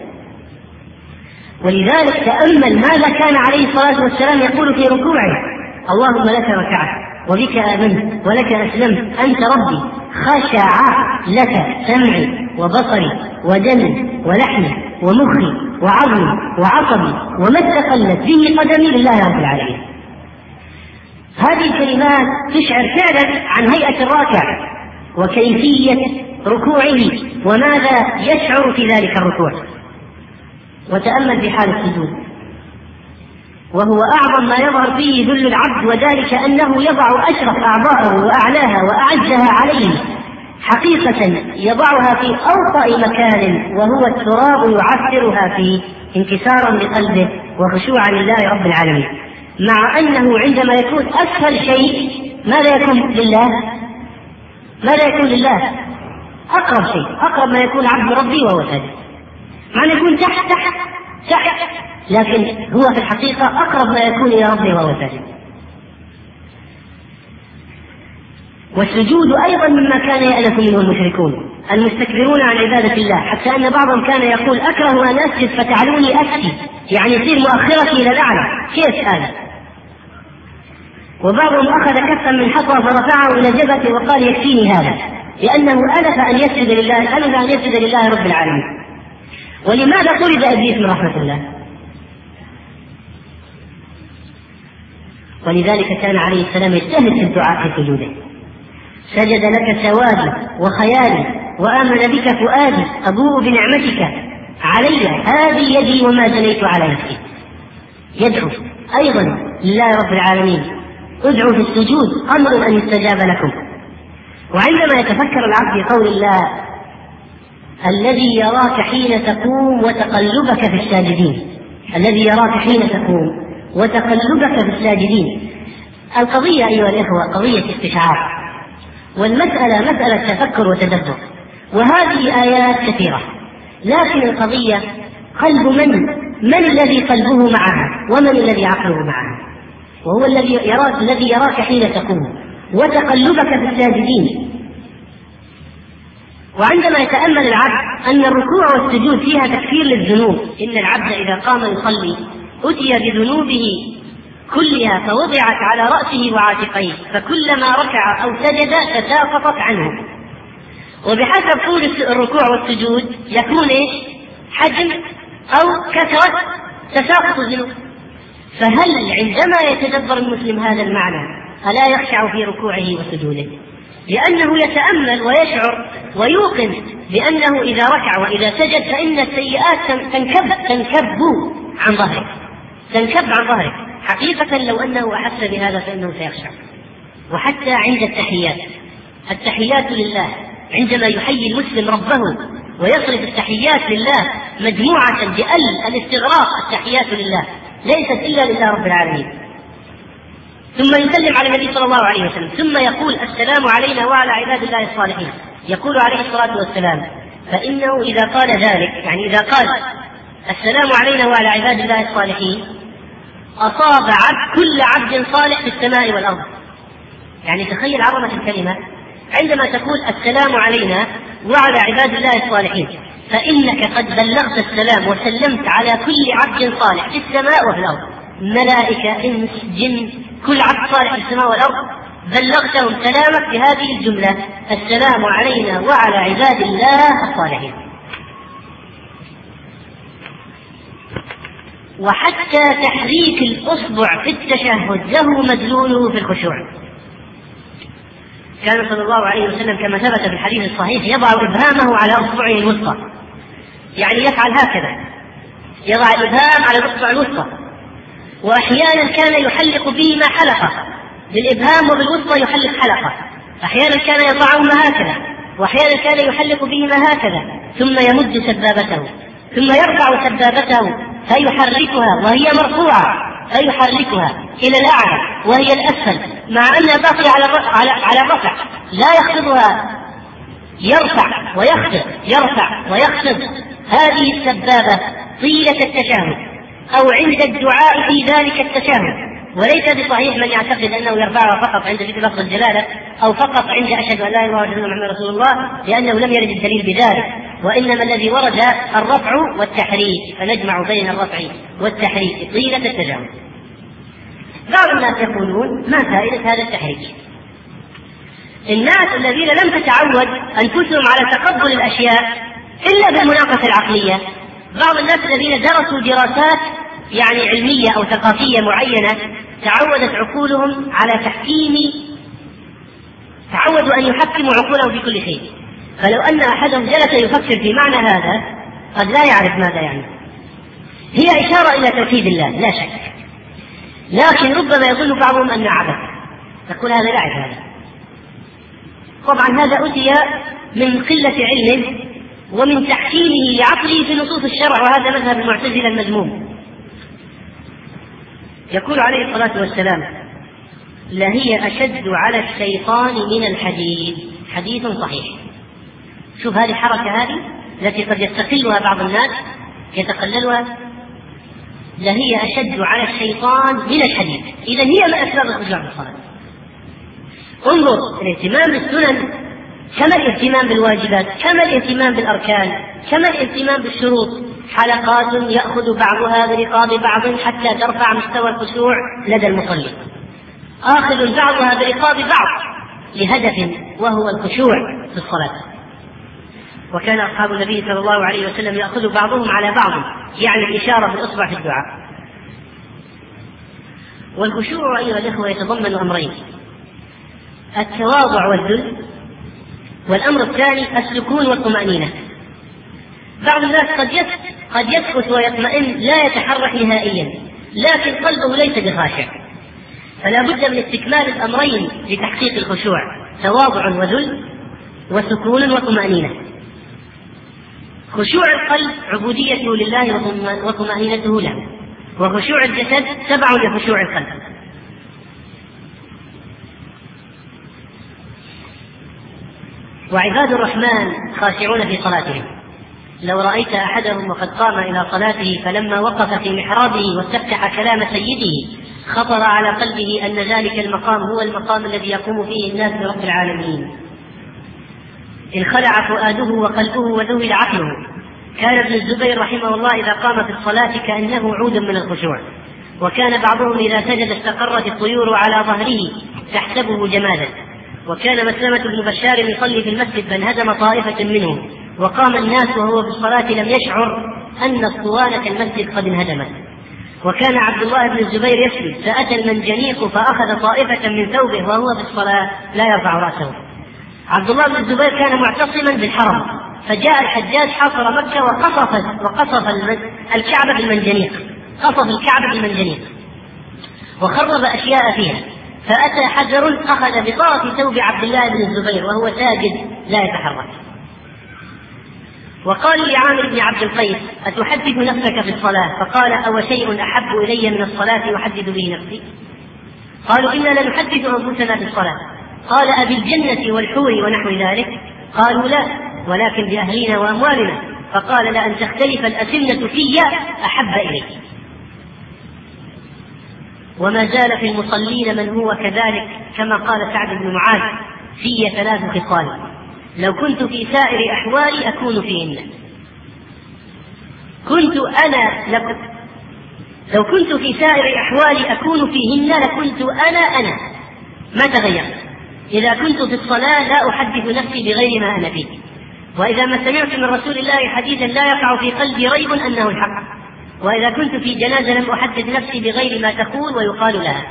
ولذلك تأمل ماذا كان عليه الصلاة والسلام يقول في ركوعه: اللهم لك ركعت وبك آمنت ولك أسلمت أنت ربي، خشع لك سمعي وبصري ودمي ولحمي ومخي وعظمي وعصبي وما استقلت به قدمي لله رب العالمين. هذه الكلمات تشعر فعلا عن هيئة الراكع وكيفية ركوعه وماذا يشعر في ذلك الركوع. وتأمل في حال السجود، وهو أعظم ما يظهر فيه ذل العبد، وذلك أنه يضع أشرف أعضائه وأعلاها وأعزها عليه حقيقة، يضعها في أوطأ مكان وهو التراب يعثرها فيه انكسارا لقلبه وخشوعا لله رب العالمين، مع أنه عندما يكون أسهل شيء ماذا يكون لله؟ ماذا يكون لله؟ أقرب شيء، أقرب ما يكون عبد ربي وهو ساجد، مع أن يكون تحت تحت تحت، لكن هو في الحقيقة أقرب ما يكون إلى ربه وهو ساجد. والسجود أيضا مما كان يألف منه المشركون المستكبرون عن عبادة الله، حتى أن بعضهم كان يقول: أكره أن أسجد فتعلوني أبكي، يعني يصير مؤخرتي إلى الأعلى، كيف هذا؟ وبعضهم أخذ كفا من حصى فرفعه إلى جبهته وقال: يكفيني هذا، لأنه ألف أن يسجد لله، ألف أن يسجد لله رب العالمين. ولماذا طرد إبليس من رحمة الله؟ ولذلك كان عليه السلام يجتهد في الدعاء في سجوده: سجد لك سوادي وخيالي وآمن بك فؤادي أبوء بنعمتك علي هذه يدي وما زنيت على نفسي. يدعو أيضا لله رب العالمين: ادعوا في السجود أمر أن يستجاب لكم. وعندما يتفكر العبد في قول الله: الذي يراك حين تقوم وتقلبك في الساجدين، الذي يراك حين تقوم وتقلبك في الساجدين، القضية أيها الإخوة قضية استشعار، والمسألة مسألة تفكر وتدبر، وهذه آيات كثيرة، لكن القضية قلب من من الذي قلبه معها ومن الذي عقله معها، وهو الذي يراك الذي يراك حين تقوم وتقلبك في الساجدين. وعندما يتأمل العبد أن الركوع والسجود فيها تكفير للذنوب، إن العبد إذا قام يصلي أتي بذنوبه كلها فوضعت على رأسه وعاتقيه، فكلما ركع أو سجد تساقطت عنه. وبحسب طول الركوع والسجود يكون إيش؟ حجم أو كثرة تساقط الذنوب. فهل عندما يتدبر المسلم هذا المعنى ألا يخشع في ركوعه وسجوده؟ لأنه يتأمل ويشعر ويوقن بأنه إذا ركع وإذا سجد فإن السيئات تنكب تنكب عن ظهره تنكب عن ظهره حقيقة. لو أنه أحس بهذا فإنه سيخشع. وحتى عند التحيات، التحيات لله، عندما يحيي المسلم ربه ويصرف التحيات لله مجموعة بأل الاستغراق، التحيات لله ليست إلا لله رب العالمين، ثم يسلم على النبي صلى الله عليه وسلم، ثم يقول السلام علينا وعلى عباد الله الصالحين، يقول عليه الصلاة والسلام فإنه إذا قال ذلك، يعني إذا قال السلام علينا وعلى عباد الله الصالحين، أصاب عبد كل عبد صالح في السماء والأرض. يعني تخيل عظمة الكلمة، عندما تقول السلام علينا وعلى عباد الله الصالحين فإنك قد بلغت السلام وسلمت على كل عبد صالح في السماء وفي الأرض، ملائكة، إنس، جن، كل عبد صالح في السماء والأرض بلغتهم سلامك بهذه الجملة: السلام علينا وعلى عباد الله الصالحين. وحتى تحريك الأصبع في التشهد له مدلوله في الخشوع. كان صلى الله عليه وسلم كما ثبت في الحديث الصحيح يضع إبهامه على أصبعه الوسطى، يعني يفعل هكذا، يضع الإبهام على الأصبع الوسطى، وأحيانا كان يحلق بهما حلقة، بالإبهام وبالوسطى يحلق حلقة، أحيانا كان يضعهما هكذا، وأحيانا كان يحلق بهما هكذا، ثم يمد سبابته، ثم يرفع سبابته فيحركها وهي مرفوعة، فيحركها إلى الأعلى وهي الأسفل، مع أنها باقية على على الرفع، لا يخفضها، يرفع ويخفض يرفع ويخفض هذه السبابة طيلة التشهد أو عند الدعاء في ذلك التشهد. وليس بصحيح من يعتقد أنه يرفعها فقط عند ذكر لفظ الجلالة أو فقط عند أشهد أن لا إله إلا الله وأشهد أن محمدا رسول الله، لأنه لم يرد الدليل بذلك، وإنما الذي ورد الرفع والتحريك، فنجمع بين الرفع والتحريك طيلة التشهد. بعض الناس يقولون ما فائدة هذا التحريك؟ الناس الذين لم تتعود أنفسهم على تقبل الأشياء إلا بالمناقشة العقلية، بعض الناس الذين درسوا دراسات يعني علمية أو ثقافية معينة تعودت عقولهم على تحكيم، تعودوا أن يحكموا عقولهم في كل شيء، فلو أن أحدهم جلس يفكر في معنى هذا قد لا يعرف ماذا يعني. هي إشارة إلى توحيد الله لا شك، لكن ربما يظن بعضهم أن عبث، تقول هذا لعب هذا. طبعا هذا أتي من قلة علمه ومن تحكيمه لعقله في نصوص الشرع، وهذا مذهب المعتزلة المذموم. يقول عليه الصلاة والسلام: لهي أشد على الشيطان من الحديد، حديث صحيح. شوف هذه الحركة هذه التي قد يستقلها بعض الناس يتقللها، لهي أشد على الشيطان من الحديد. إذن هي من أسباب الخشوع في الصلاة. انظر الاهتمام بالسنن كما الاهتمام بالواجبات، كما الاهتمام بالأركان، كما الاهتمام بالشروط، حلقات يأخذ بعضها برقاب بعض حتى ترفع مستوى الخشوع لدى المصلي، آخذ بعضها برقاب بعض لهدف وهو الخشوع في الصلاة. وكان أصحاب النبي صلى الله عليه وسلم يأخذ بعضهم على بعض، يعني الإشارة بالإصبع في الدعاء. والخشوع أيها الإخوة يتضمن أمرين: التواضع والذل، والأمر الثاني السكون والطمأنينة. بعض الناس قد قد يسكت ويطمئن لا يتحرك نهائيا، لكن قلبه ليس بخاشع، فلا بد من استكمال الأمرين لتحقيق الخشوع: تواضع وذل وسكون وطمأنينة. خشوع القلب عبوديته لله وطمأنينته له، وخشوع الجسد تبع لخشوع القلب. وعباد الرحمن خاشعون في صلاتهم. لو رأيت أحدهم وقد قام إلى صلاته فلما وقف في محرابه واستفتح كلام سيده خطر على قلبه أن ذلك المقام هو المقام الذي يقوم فيه الناس برب العالمين. انخلع فؤاده وقلبه وذهل عقله. كان ابن الزبير رحمه الله إذا قام في الصلاة كأنه عود من الخشوع، وكان بعضهم إذا سجد استقرت الطيور على ظهره تحسبه جمالا. وكان مسلمة بن بشار يصلي في المسجد فانهدم طائفة منهم، وقام الناس وهو في الصلاة لم يشعر أن اسطوانة المسجد قد انهدمت. وكان عبد الله بن الزبير يسجد فأتى المنجنيق فأخذ طائفة من ثوبه وهو في الصلاة لا يرفع رأسه. عبد الله بن الزبير كان معتصما بالحرم، فجاء الحجاج حاصر مكة وقصف وقصف الكعبة بالمنجنيق، قصف الكعبة بالمنجنيق وخرب أشياء فيها، فأتى حجر أخذ بطرف ثوب عبد الله بن الزبير وهو ساجد لا يتحرك. وقال لعامر بن عبد القيس: أتحدث نفسك في الصلاة؟ فقال: أو شيء أحب إلي من الصلاة أحدث به نفسي؟ قالوا: إنا لنحدث أنفسنا في الصلاة. قال: أبي الجنة والحور ونحو ذلك؟ قالوا: لا، ولكن بأهلنا وأموالنا. فقال: لأن تختلف الأسنة في أحب إليك. وما زال في المصلين من هو كذلك، كما قال سعد بن معاذ: في ثلاث خصال لو كنت في سائر أحوالي أكون فيهن. كنت أنا لكم لو كنت في سائر أحوالي أكون فيهن لكنت أنا أنا ما تغير. إذا كنت في الصلاة لا أحدث نفسي بغير ما أنا فيه، وإذا ما سمعت من رسول الله حديثا لا يقع في قلبي ريب أنه الحق، وإذا كنت في جنازة لم أحدث نفسي بغير ما تقول ويقال لها.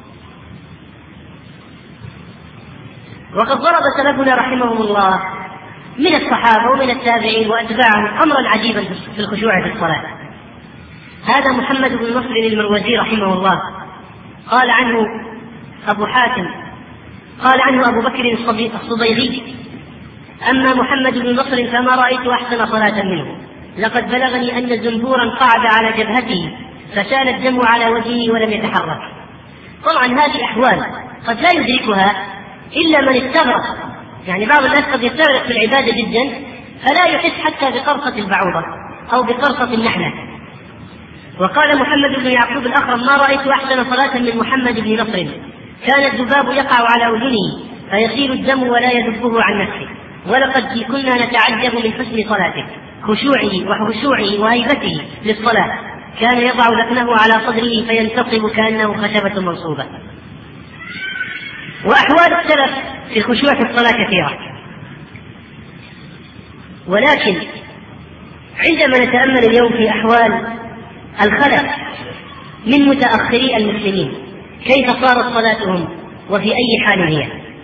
وقد ضرب سلفنا رحمهم الله من الصحابة ومن التابعين وأتباعهم أمرا عجيبا في الخشوع في الصلاة. هذا محمد بن نصر المروزي رحمه الله قال عنه أبو حاتم قال عنه أبو بكر الصبيغي: أما محمد بن نصر فما رأيت أحسن صلاة منه، لقد بلغني أن زنبورا قعد على جبهته فسال الدم على وجهه ولم يتحرك. طبعا هذه أحوال قد لا يدركها إلا من استغرق، يعني بعض الناس قد يستغرق في العبادة جدا فلا يحس حتى بقرصة البعوضة أو بقرصة النحلة. وقال محمد بن يعقوب الأخرم: ما رأيت أحسن صلاة من محمد بن نصر، كان الذباب يقع على أذنه فيسيل الدم ولا يذبه عن نفسه، ولقد كنا نتعجب من حسن صلاته، خشوعه وخشوعه وهيبته للصلاة، كان يضع لكنه على صدره فينتصب كأنه خشبة منصوبة. وأحوال السلف في الخشوع في الصلاة كثيرة، ولكن عندما نتأمل اليوم في أحوال الخلف من متأخري المسلمين كيف صارت صلاتهم وفي أي حال هي،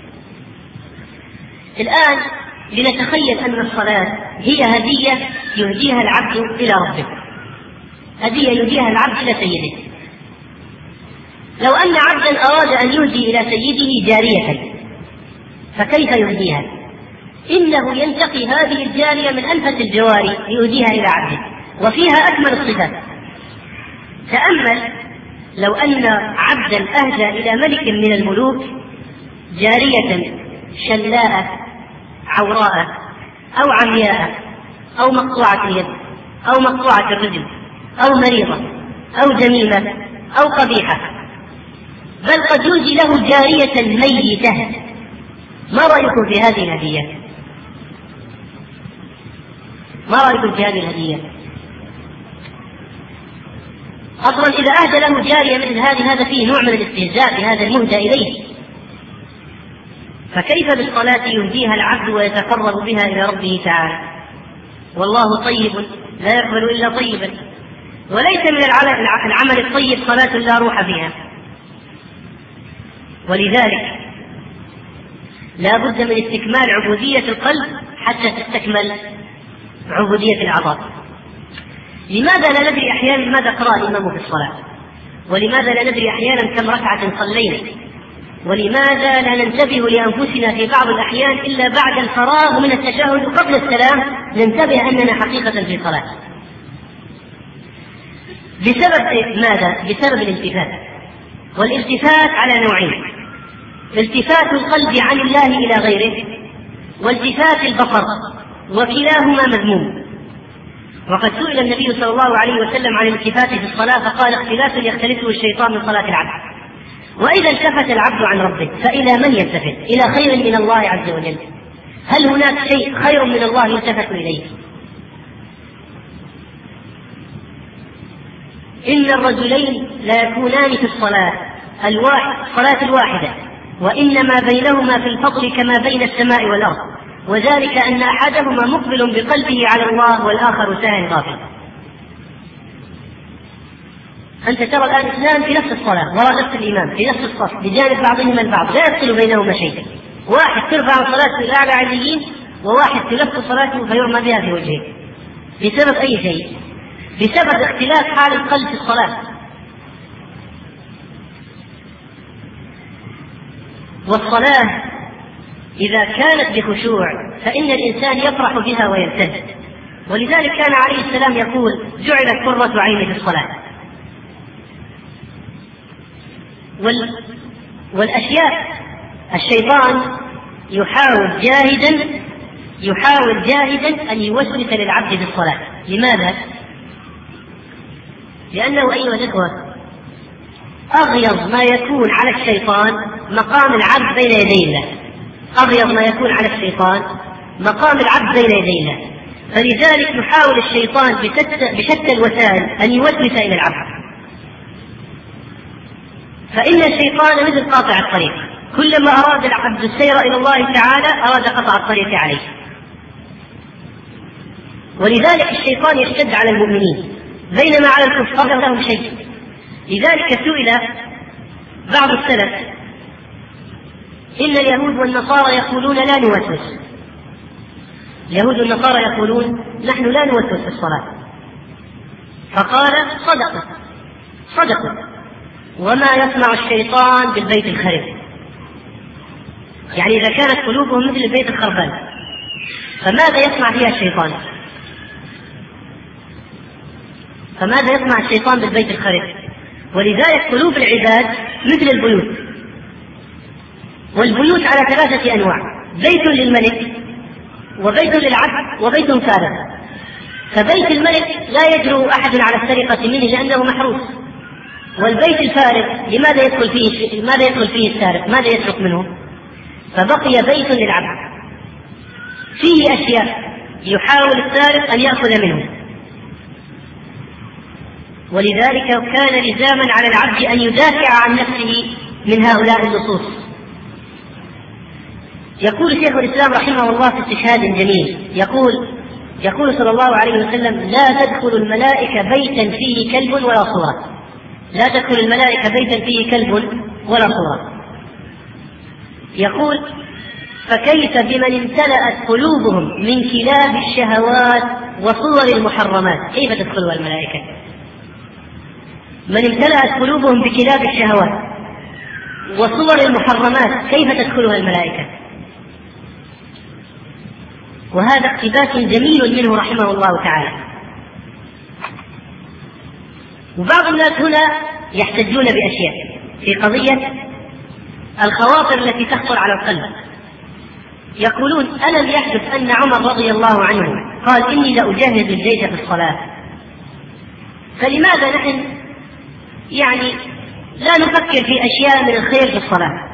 الآن لنتخيل أن الصلاة هي هدية يهديها العبد إلى ربه، هدية يهديها العبد إلى سيده. لو أن عبدا أراد أن يهدي إلى سيده جارية فكيف يهديها؟ إنه ينتقي هذه الجارية من أنفس الجواري يهديها إلى عبده، وفيها أكمل الصفات. تأمل لو أن عبدا أهدى إلى ملك من الملوك جارية شلاء عوراء أو عمياء أو مقطوعة اليد أو مقطوعة الرجل أو مريضة أو جميلة أو قبيحة، بل قد يهدي له جارية ميتة، ما رأيكم في هذه الهدية؟ ما رأيكم في هذه الهدية؟ أصلا إذا أهدى له جارية مثل هذه هذا فيه نوع من الاستهزاء بهذا المهدى إليه، فكيف بالصلاة يهديها العبد ويتقرب بها إلى ربه تعالى؟ والله طيب لا يقبل إلا طيبا، وليس من العمل الطيب صلاة لا روح فيها. ولذلك لا بد من استكمال عبودية القلب حتى تستكمل عبودية الأعضاء. لماذا لا ندري أحيانا ماذا قرأ الإمام في الصلاة؟ ولماذا لا ندري أحيانا كم ركعة صلينا؟ ولماذا لا ننتبه لأنفسنا في بعض الأحيان إلا بعد الفراغ من التشهد قبل السلام ننتبه أننا حقيقة في صلاة؟ بسبب ماذا؟ بسبب الالتفات. والالتفات على نوعين: التفات القلب عن الله إلى غيره، والتفات البصر، وكلاهما مذموم. وقد سئل النبي صلى الله عليه وسلم عن الالتفات في الصلاة فقال: اختلاف يختلفه الشيطان من صلاة العبد. وإذا التفت العبد عن ربه فإلى من يلتفت؟ إلى خير من الله عز وجل. هل هناك شيء خير من الله يلتفت إليه؟ إن الرجلين لا يكونان في الصلاة الواحد الصلاة الواحدة وإنما بينهما في الفضل كما بين السماء والأرض، وذلك أن أحدهما مقبل بقلبه على الله والآخر ساهٍ غافل. أنت ترى الآن اثنان في نفس الصلاة وراء نفس الإمام في نفس الصف بجانب بعضهما البعض لا يفصل بينهما شيء، واحد ترفع صلاته إلى أعلى عليين وواحد تلف صلاته فيرمى بها في وجهه. بسبب أي شيء؟ بسبب اختلاف حال القلب في الصلاة. والصلاة إذا كانت بخشوع فإن الإنسان يفرح بها ويلتذ، ولذلك كان عليه السلام يقول: جعلت قرة عيني في الصلاة. وال... والأشياء الشيطان يحاول جاهدا يحاول جاهدا أن يوسوس للعبد في الصلاة. لماذا؟ لأنه أيها الإخوة أغيظ ما يكون على الشيطان مقام العبد بين يدي الله، أغيظ ما يكون على الشيطان مقام العبد بين يدي الله، فلذلك يحاول الشيطان بشتى الوسائل أن يوسوس إلى العبد. فإن الشيطان مثل قاطع الطريق، كلما أراد العبد السير إلى الله تعالى أراد قطع الطريق عليه. ولذلك الشيطان يشتد على المؤمنين بينما على الكفار لهم شيء. لذلك سئل بعض السلف: إن اليهود والنصارى يقولون لا نوسوس، اليهود والنصارى يقولون نحن لا نوسوس في الصلاة، فقال: صدقوا صدقوا وما يصنع الشيطان بالبيت الخرب. يعني إذا كانت قلوبهم مثل البيت الخربان فماذا يصنع فيها الشيطان؟ فماذا يصنع الشيطان بالبيت الخرب؟ ولذلك قلوب العباد مثل البيوت، والبيوت على ثلاثة أنواع: بيت للملك وبيت للعبد وبيت فارغ. فبيت الملك لا يجرؤ أحد على السرقة منه لأنه محروس، والبيت الفارغ لماذا يدخل فيه ماذا يدخل فيه السارق؟ ماذا يسرق منه؟ فبقي بيت للعبد فيه أشياء يحاول السارق أن يأخذ منه. ولذلك كان لزاما على العبد أن يدافع عن نفسه من هؤلاء اللصوص. يقول شيخ الإسلام رحمه الله في استشهاد جميل، يقول يقول صلى الله عليه وسلم: لا تدخل الملائكة بيتا فيه كلب ولا صورة، لا تدخل الملائكة بيتا فيه كلب ولا صورة. يقول: فكيف بمن امتلأت قلوبهم من كلاب الشهوات وصور المحرمات، كيف تدخلها الملائكة؟ من امتلأت قلوبهم بكلاب الشهوات وصور المحرمات كيف تدخلها الملائكة؟ وهذا اقتباس جميل منه رحمه الله تعالى. وبعض الناس هنا يحتجون بأشياء في قضية الخواطر التي تخطر على القلب. يقولون: ألم يحدث أن عمر رضي الله عنه قال: إني لأجهز الجيش في الصلاة، فلماذا نحن يعني لا نفكر في أشياء من الخير في الصلاة؟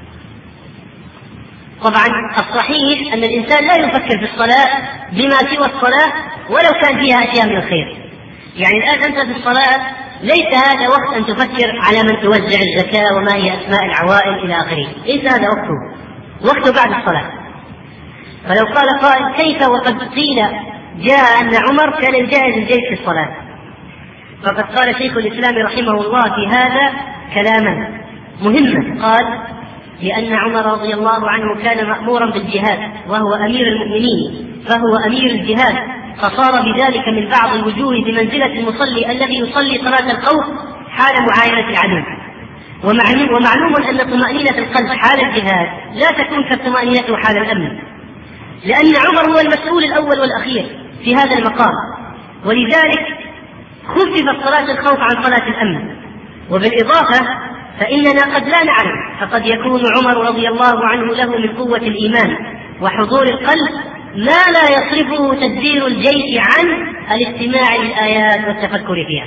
طبعا الصحيح أن الإنسان لا يفكر في الصلاة بما سوى الصلاة ولو كان فيها أشياء من الخير. يعني الآن أنت في الصلاة ليس هذا وقت أن تفكر على من توزع الزكاة وما هي أسماء العوائل إلى آخره، ليس هذا وقته، وقته بعد الصلاة. فلو قال قائل: كيف وقد قيل جاء أن عمر كان يجهز الجيش في الصلاة؟ فقد قال شيخ الإسلام رحمه الله في هذا كلاما مهما، قال: لأن عمر رضي الله عنه كان مأمورا بالجهاد وهو أمير المؤمنين، فهو أمير الجهاد، فصار بذلك من بعض الوجوه بمنزلة المصلي الذي يصلي صلاة الخوف حال معاينة العدو. ومعلوم أن طمأنينة القلب حال الجهاد لا تكون كطمأنينته حال الأمن، لأن عمر هو المسؤول الأول والأخير في هذا المقام، ولذلك خففت صلاة الخوف عن صلاة الأمن. وبالإضافة فإننا قد لا نعلم، فقد يكون عمر رضي الله عنه له من قوة الإيمان وحضور القلب ما لا يصرفه تدبير الجيش عن الاستماع للآيات والتفكر فيها.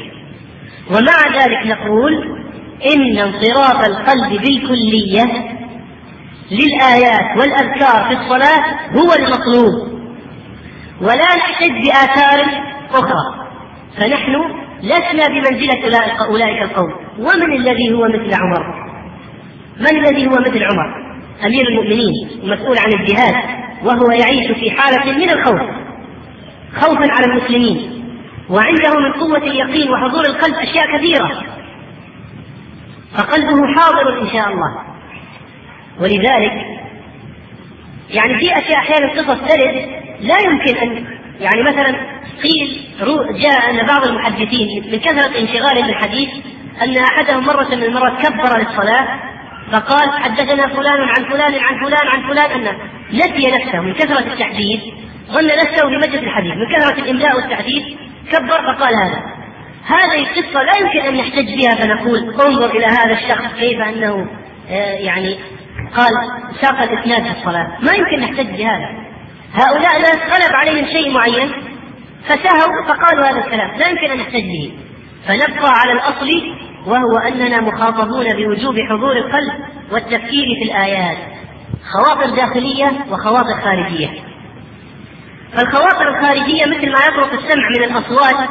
ومع ذلك نقول إن انصراف القلب بالكلية للآيات والأذكار في الصلاة هو المطلوب، ولا نحتج بآثار أخرى، فنحن لسنا بمنزلة أولئك القوم. ومن الذي هو مثل عمر؟ من الذي هو مثل عمر أمير المؤمنين ومسؤول عن الجهاد، وهو يعيش في حالة من الخوف، خوفا على المسلمين، وعنده من قوة اليقين وحضور القلب أشياء كثيرة، فقلبه حاضر إن شاء الله. ولذلك يعني في أشياء أحيانا قصص ترد لا يمكن أن، يعني مثلا قيل جاء أن بعض المحدثين من كثرة انشغال بالحديث أن أحدهم مرة من المرات كبر للصلاة فقال حدثنا فلان عن فلان عن فلان عن فلان، أنه نسي نفسه من كثرة التحديث، ظن نفسه في مجلس الحديث من كثرة الإملاء والتحديث كبر فقال هذا. هذه القصة لا يمكن أن نحتج بها فنقول انظر إلى هذا الشخص كيف أنه آه يعني قال ساق الإسناد في الصلاة، ما يمكن نحتج بهذا. هؤلاء ناس غلب عليهم شيء معين فسهوا فقالوا هذا الكلام، لا يمكن أن نحتج به، فنبقى على الأصل، وهو أننا مخاطبون بوجوب حضور القلب والتفكير في الآيات، خواطر داخلية وخواطر خارجية. فالخواطر الخارجية مثل ما يطرق السمع من الأصوات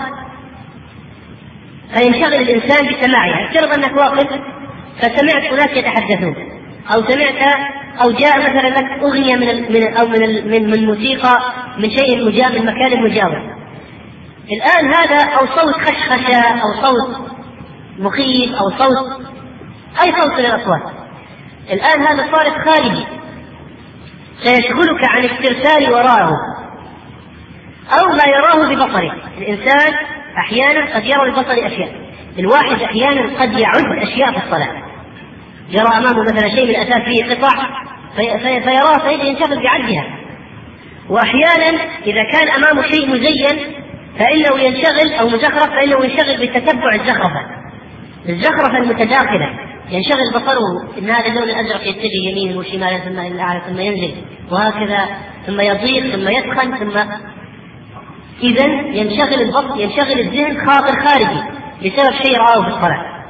فينشغل الإنسان بسماعها. افترض أنك واقف فسمعت أناس يتحدثون، أو سمعت أو جاء مثلا لك أغنية من من أو من من, من موسيقى من شيء مجاور من مكان مجاور. الآن هذا أو صوت خشخشة أو صوت مخيف أو صوت أي صوت من الأصوات، الآن هذا صارت خارجي سيشغلك عن استرسال وراءه أو ما يراه ببصره. الإنسان أحيانا قد يرى ببصره أشياء، الواحد أحيانا قد يعد أشياء في الصلاة، يرى أمامه مثلا شيء من الأثاث فيه قطع في في فيراه فينشغل بعدها. وأحيانا إذا كان أمامه شيء مزين فإنه ينشغل أو مزخرف فإنه ينشغل بتتبع الزخرفة الزخرفة المتداخلة، ينشغل بصره إن هذا اللون الأزرق يتجه يمين وشمالا ثم إلى أعلى ثم ينزل وهكذا ثم يضيق ثم يسخن ثم إذا ينشغل البصر ينشغل الذهن خاطر خارجي بسبب شيء رآه في الصلاة.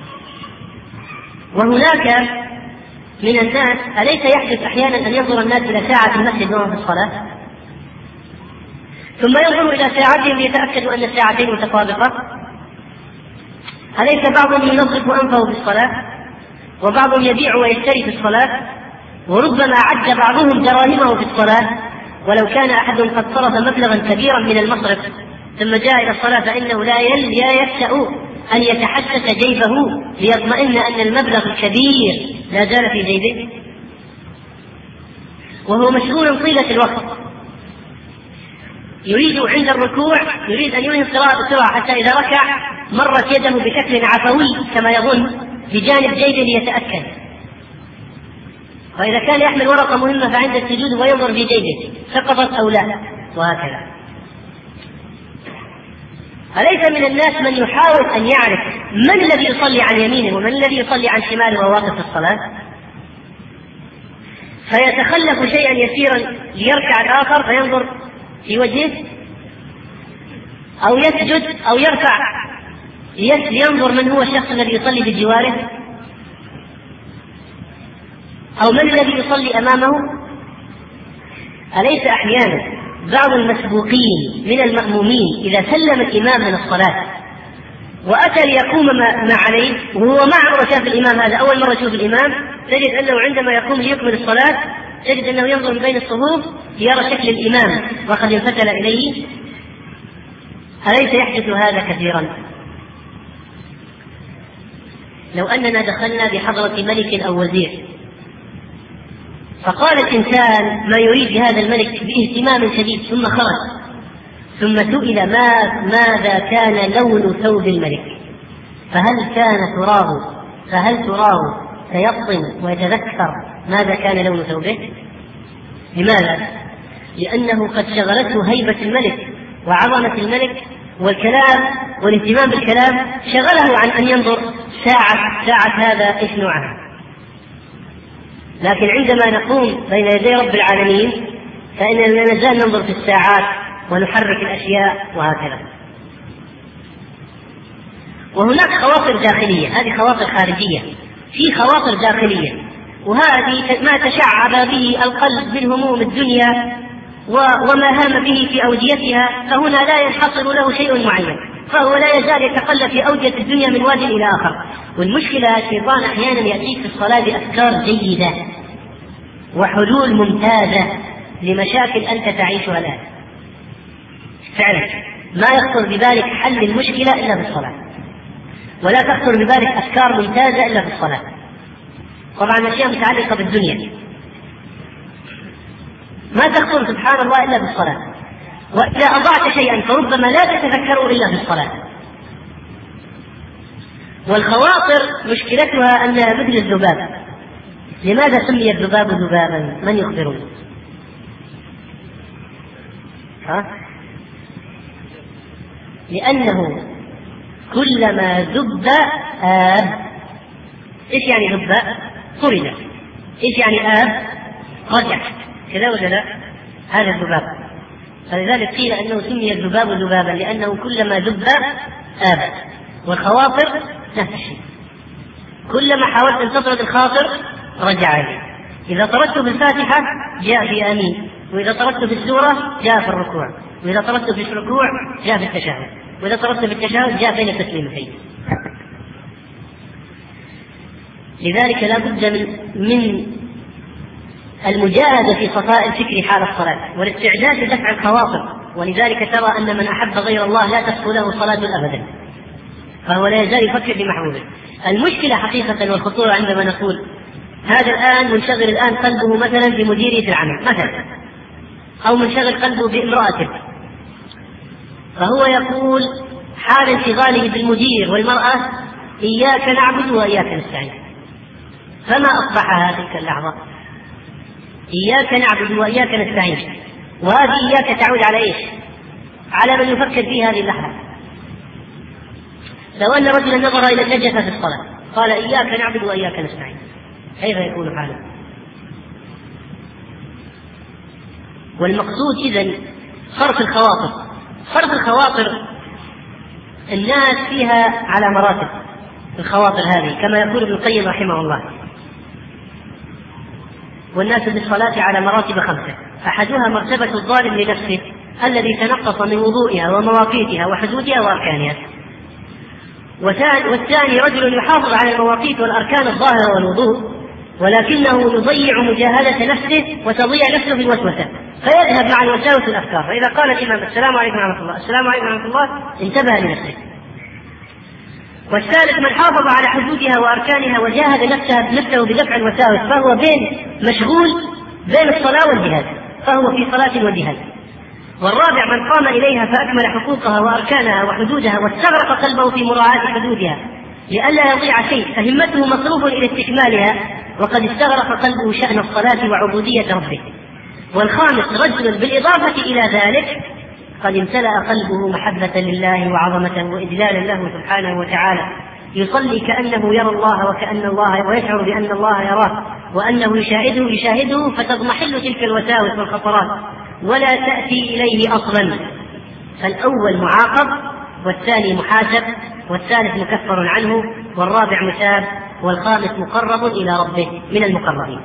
وهناك من الناس أليس يحدث أحيانا أن ينظر الناس إلى ساعة المسجد وهم في الصلاة ثم ينظروا إلى ساعتهم ليتأكدوا أن الساعتين متطابقة؟ أليس بعضهم ينظف أنفه في الصلاة وبعضهم يبيع ويشتري في الصلاة، وربما عد بعضهم دراهمه في الصلاة، ولو كان أحدهم قد صرف مبلغا كبيرا من المصرف ثم جاء إلى الصلاة فإنه لا يشأ أن يتحسس جيبه ليطمئن أن المبلغ الكبير لا زال في جيبه، وهو مشغول طيلة الوقت، يريد عند الركوع يريد أن ينهي القراءة بسرعة حتى إذا ركع مرت يده بشكل عفوي كما يظن بجانب جيبه ليتأكد، وإذا كان يحمل ورقة مهمة فعند السجود وينظر في جيبه سقطت أو لا، وهكذا. أليس من الناس من يحاول أن يعرف من الذي يصلي عن يمينه ومن الذي يصلي عن شماله وهو واقف في الصلاة، فيتخلف شيئا يسيرا ليركع الآخر فينظر في وجهه، أو يسجد أو يرفع لينظر من هو الشخص الذي يصلي بجواره، أو من الذي يصلي أمامه. أليس أحيانا بعض المسبوقين من المأمومين إذا سلم الإمام من الصلاة وأتى ليقوم ما عليه وهو ما عمره شاف الإمام، هذا أول مرة يشوف الإمام، تجد أنه عندما يقوم ليكمل الصلاة تجد أنه ينظر من بين الصفوف يرى شكل الإمام وقد انفتل إليه. أليس يحدث هذا كثيرا؟ لو أننا دخلنا بحضرة ملك أو وزير فقال الإنسان ما يريد بهذا الملك باهتمام شديد ثم خرج، ثم سئل ما ماذا كان لون ثوب الملك، فهل كان تراه فهل تراه سيفطن ويتذكر ماذا كان لون ثوبه؟ لماذا؟ لأنه قد شغلته هيبة الملك وعظمة الملك والكلام والاهتمام بالكلام شغله عن أن ينظر ساعة ساعة هذا إيش نوعها. لكن عندما نقوم بين يدي رب العالمين فإننا نزال ننظر في الساعات ونحرك الأشياء وهكذا. وهناك خواطر داخلية، هذه خواطر خارجية، في خواطر داخلية وهذه ما تشعب به القلب من هموم الدنيا وما هام به في أوديتها، فهنا لا ينحصر له شيء معين، فهو لا يزال يتقلب في أودية الدنيا من واد إلى آخر. والمشكلة الشيطان أحيانا يأتيك في الصلاة بأفكار جيدة وحلول ممتازة لمشاكل أنت تعيشها الآن. فعلا ما يخطر ببالك حل المشكلة إلا في الصلاة، ولا تخطر ببالك أفكار ممتازة إلا في الصلاة. طبعا أشياء متعلقة بالدنيا ما تخطر سبحان الله إلا في الصلاة، وإذا أضعت شيئا فربما لا تتذكره إلا في الصلاة. والخواطر مشكلتها أنها مثل الذباب. لماذا سمي الذباب ذبابا؟ من يخبرون؟ ها؟ لأنه كلما ذب آب. إيش يعني ذب؟ طرد. إيش يعني آب؟ رجع. كذا ولا لا؟ هذا الذباب. فلذلك قيل أنه سمي الذباب ذبابا لأنه كلما ذب آب. والخواطر نفس الشيء، كلما حاولت أن تطرد الخاطر رجع عليه. إذا طردت في الفاتحة جاء في آمين، وإذا طردت في السورة جاء في الركوع، وإذا طردت في الركوع جاء في التشهد، وإذا طردت في التشهد جاء بين التسليمتين. لذلك لا بد من, من المجاهدة في صفاء الفكر حال الصلاة والاستعداد لدفع الخواطر. ولذلك ترى أن من أحب غير الله لا تخفو له صلاة أبدا، فهو لا يزال يفكر في محبوبه. المشكلة حقيقة والخطورة عندما نقول هذا الآن منشغل الآن قلبه مثلا بمديره في العمل مثلا، أو منشغل قلبه بامرأته، فهو يقول حال انشغاله بالمدير والمرأة إياك نعبد وإياك نستعين. فما أصبح تلك اللحظة؟ إياك نعبد وإياك نستعين، وهذه إياك تعود على إيش؟ على من يفكر في هذه اللحظة. لو أن رجلا نظر إلى النجفة في الصلاة قال إياك نعبد وإياك نستعين، كيف يكون حاله؟ والمقصود إذن صرف الخواطر. صرف الخواطر الناس فيها على مراتب الخواطر هذه، كما يقول ابن القيم رحمه الله: والناس بالصلاة على مراتب خمسة، أحدها مرتبة الظالم لنفسه الذي تنقص من وضوئها ومواقيتها وحدودها وأركانها، والثاني رجل يحافظ على المواقيت والأركان الظاهرة والوضوء ولكنه يضيع مجاهدة نفسه وتضيع نفسه في الوسوسة فيذهب مع الوساوس الأفكار، فإذا قال الإمام السلام عليكم ورحمة الله السلام عليكم ورحمة الله انتبه لنفسه. والثالث من حافظ على حدودها وأركانها وجاهد نفسه نفسه بدفع الوساوس، فهو بين مشغول بين الصلاة والجهاد، فهو في صلاة وجهاد. والرابع من قام إليها فأكمل حقوقها وأركانها وحدودها واستغرق قلبه في مراعاة حدودها لئلا يضيع شيء، فهمته مصروف إلى استكمالها وقد استغرق قلبه شأن الصلاة وعبودية ربه. والخامس رجل بالإضافة إلى ذلك قد امتلأ قلبه محبة لله وعظمته وإجلالا له سبحانه وتعالى، يصلي كأنه يرى الله وكأن الله ويشعر بأن الله يراه وأنه يشاهده يشاهده فتضمحل تلك الوساوس والخطرات ولا تأتي إليه أصلا. فالأول معاقب والثاني محاسب والثالث مكفر عنه والرابع مثاب والخامس مقرب إلى ربه من المقربين.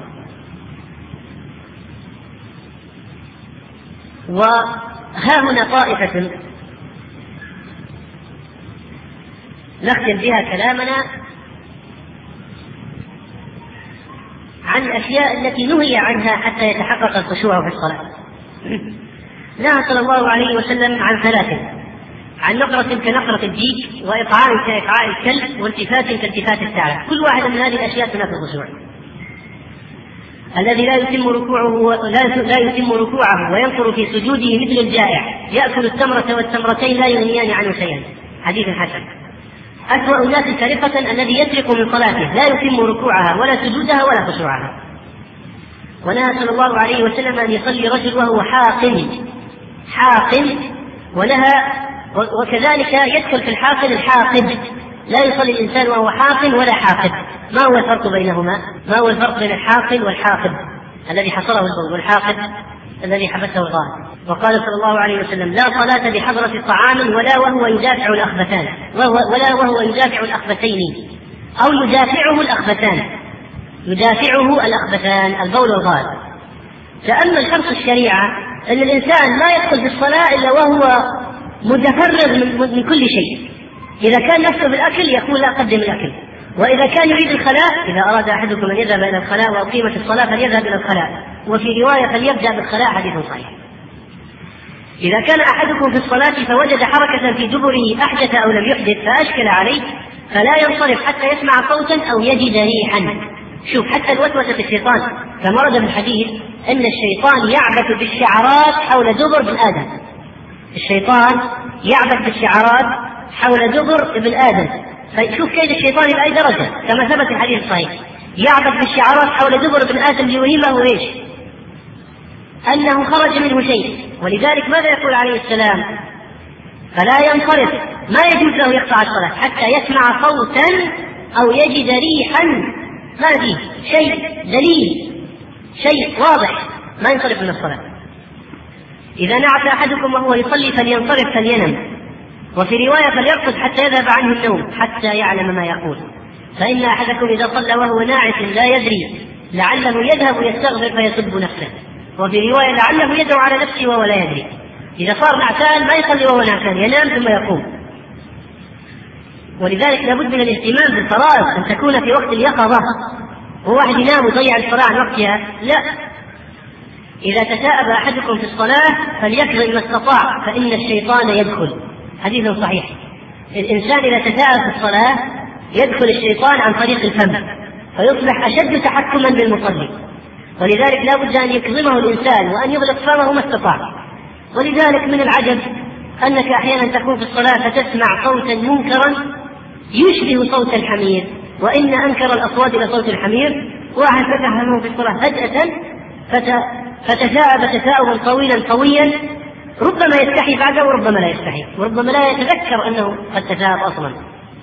وها هنا طائفة نختم بها كلامنا عن الأشياء التي نهي عنها حتى يتحقق الخشوع في الصلاة. نهى صلى الله عليه وسلم عن ثلاث: عن نقرة كنقرة الديك، وإطعام كإطعاء الكلب، والتفات كالتفات الثعلب. كل واحدة من هذه الأشياء تنافي الخشوع. الذي لا يتم ركوعه لا يتم ركوعه وينقر في سجوده مثل الجائع يأكل التمرة والتمرتين لا يغنيان عنه شيئا، حديث حسن. أسوأ الناس سرقة الذي يسرق من صلاته لا يتم ركوعها ولا سجودها ولا خشوعها. ونهى صلى الله عليه وسلم أن يصلي رجل وهو حاقن حاقن ونهى وكذلك يدخل في الحاقن الحاقد. لا يصلي الإنسان وهو حاقن ولا حاقد. ما هو الفرق بينهما؟ ما هو الفرق بين الحاقن والحاقد الذي حصره البول والحاقد الذي حبسه الظاهر؟ وقال صلى الله عليه وسلم: لا صلاة بحضرة طعام ولا وهو يدافع الأخبثان وهو ولا وهو يدافع الأخبثين أو يدافعه الأخبثان. يدافعه الأخبثان البول والغائط. تأمل حرص الشريعة أن الإنسان لا يدخل في الصلاة إلا وهو متفرغ من كل شيء. إذا كان نفسه بالأكل يقول لا أقدم الأكل، وإذا كان يريد الخلاء، إذا أراد أحدكم أن يذهب إلى الخلاء وأقيمت الصلاة فليذهب إلى الخلاء، وفي رواية فليبدأ بالخلاء، حديث صحيح. إذا كان أحدكم في الصلاة فوجد حركة في دبره أحدث أو لم يحدث فأشكل عليه فلا ينصرف حتى يسمع صوتا أو يجد ريحا. شوف حتى الوسوسة في الشيطان كما ورد في الحديث أن الشيطان يعبث بالشعرات حول دبر ابن آدم. الشيطان يعبث بالشعرات حول دبر ابن آدم. فشوف كيد الشيطان إلى أي درجة، كما ثبت في الحديث الصحيح يعبث بالشعرات حول دبر ابن آدم ليوهمه ايش؟ أنه خرج منه شيء. ولذلك ماذا يقول عليه السلام؟ فلا ينصرف، ما يجوز له يقطع الصلاة حتى يسمع صوتا أو يجد ريحا. ما فيه شيء دليل، شيء واضح، ما ينصرف من الصلاة. إذا نعس أحدكم وهو يصلي فلينصرف فلينم. وفي رواية فليرقد حتى يذهب عنه النوم حتى يعلم ما يقول، فإن أحدكم إذا صلى وهو ناعس لا يدري لعله يذهب يستغفر فيسب نفسه. وفي رواية لعله يدعو على نفسه وهو لا يدري. إذا صار نعسان ما يصلي وهو نعسان، ينام ثم يقوم. ولذلك لابد من الاهتمام بالفرائض أن تكون في وقت اليقظة. هو واحد ينام ويضيع الصلاة عن وقتها؟ لا. إذا تثاءب أحدكم في الصلاة فليكظم ما استطاع فإن الشيطان يدخل، حديث صحيح. الإنسان إذا تثاءب في الصلاة يدخل الشيطان عن طريق الفم فيصبح أشد تحكما بالمصلي، ولذلك لا بد أن يكظمه الإنسان وأن يغلق فمه ما استطاع. ولذلك من العجب أنك أحيانا تكون في الصلاة فتسمع صوتا منكرا يشبه صوت الحمير، وإن أنكر الأصوات إلى صوت الحمير. واحد فتح فمه في الصلاة فجأة فتثاءب تثاؤبا طويلا قويا، ربما يستحي بعده وربما لا يستحي، وربما لا يتذكر أنه قد تثاءب أصلا.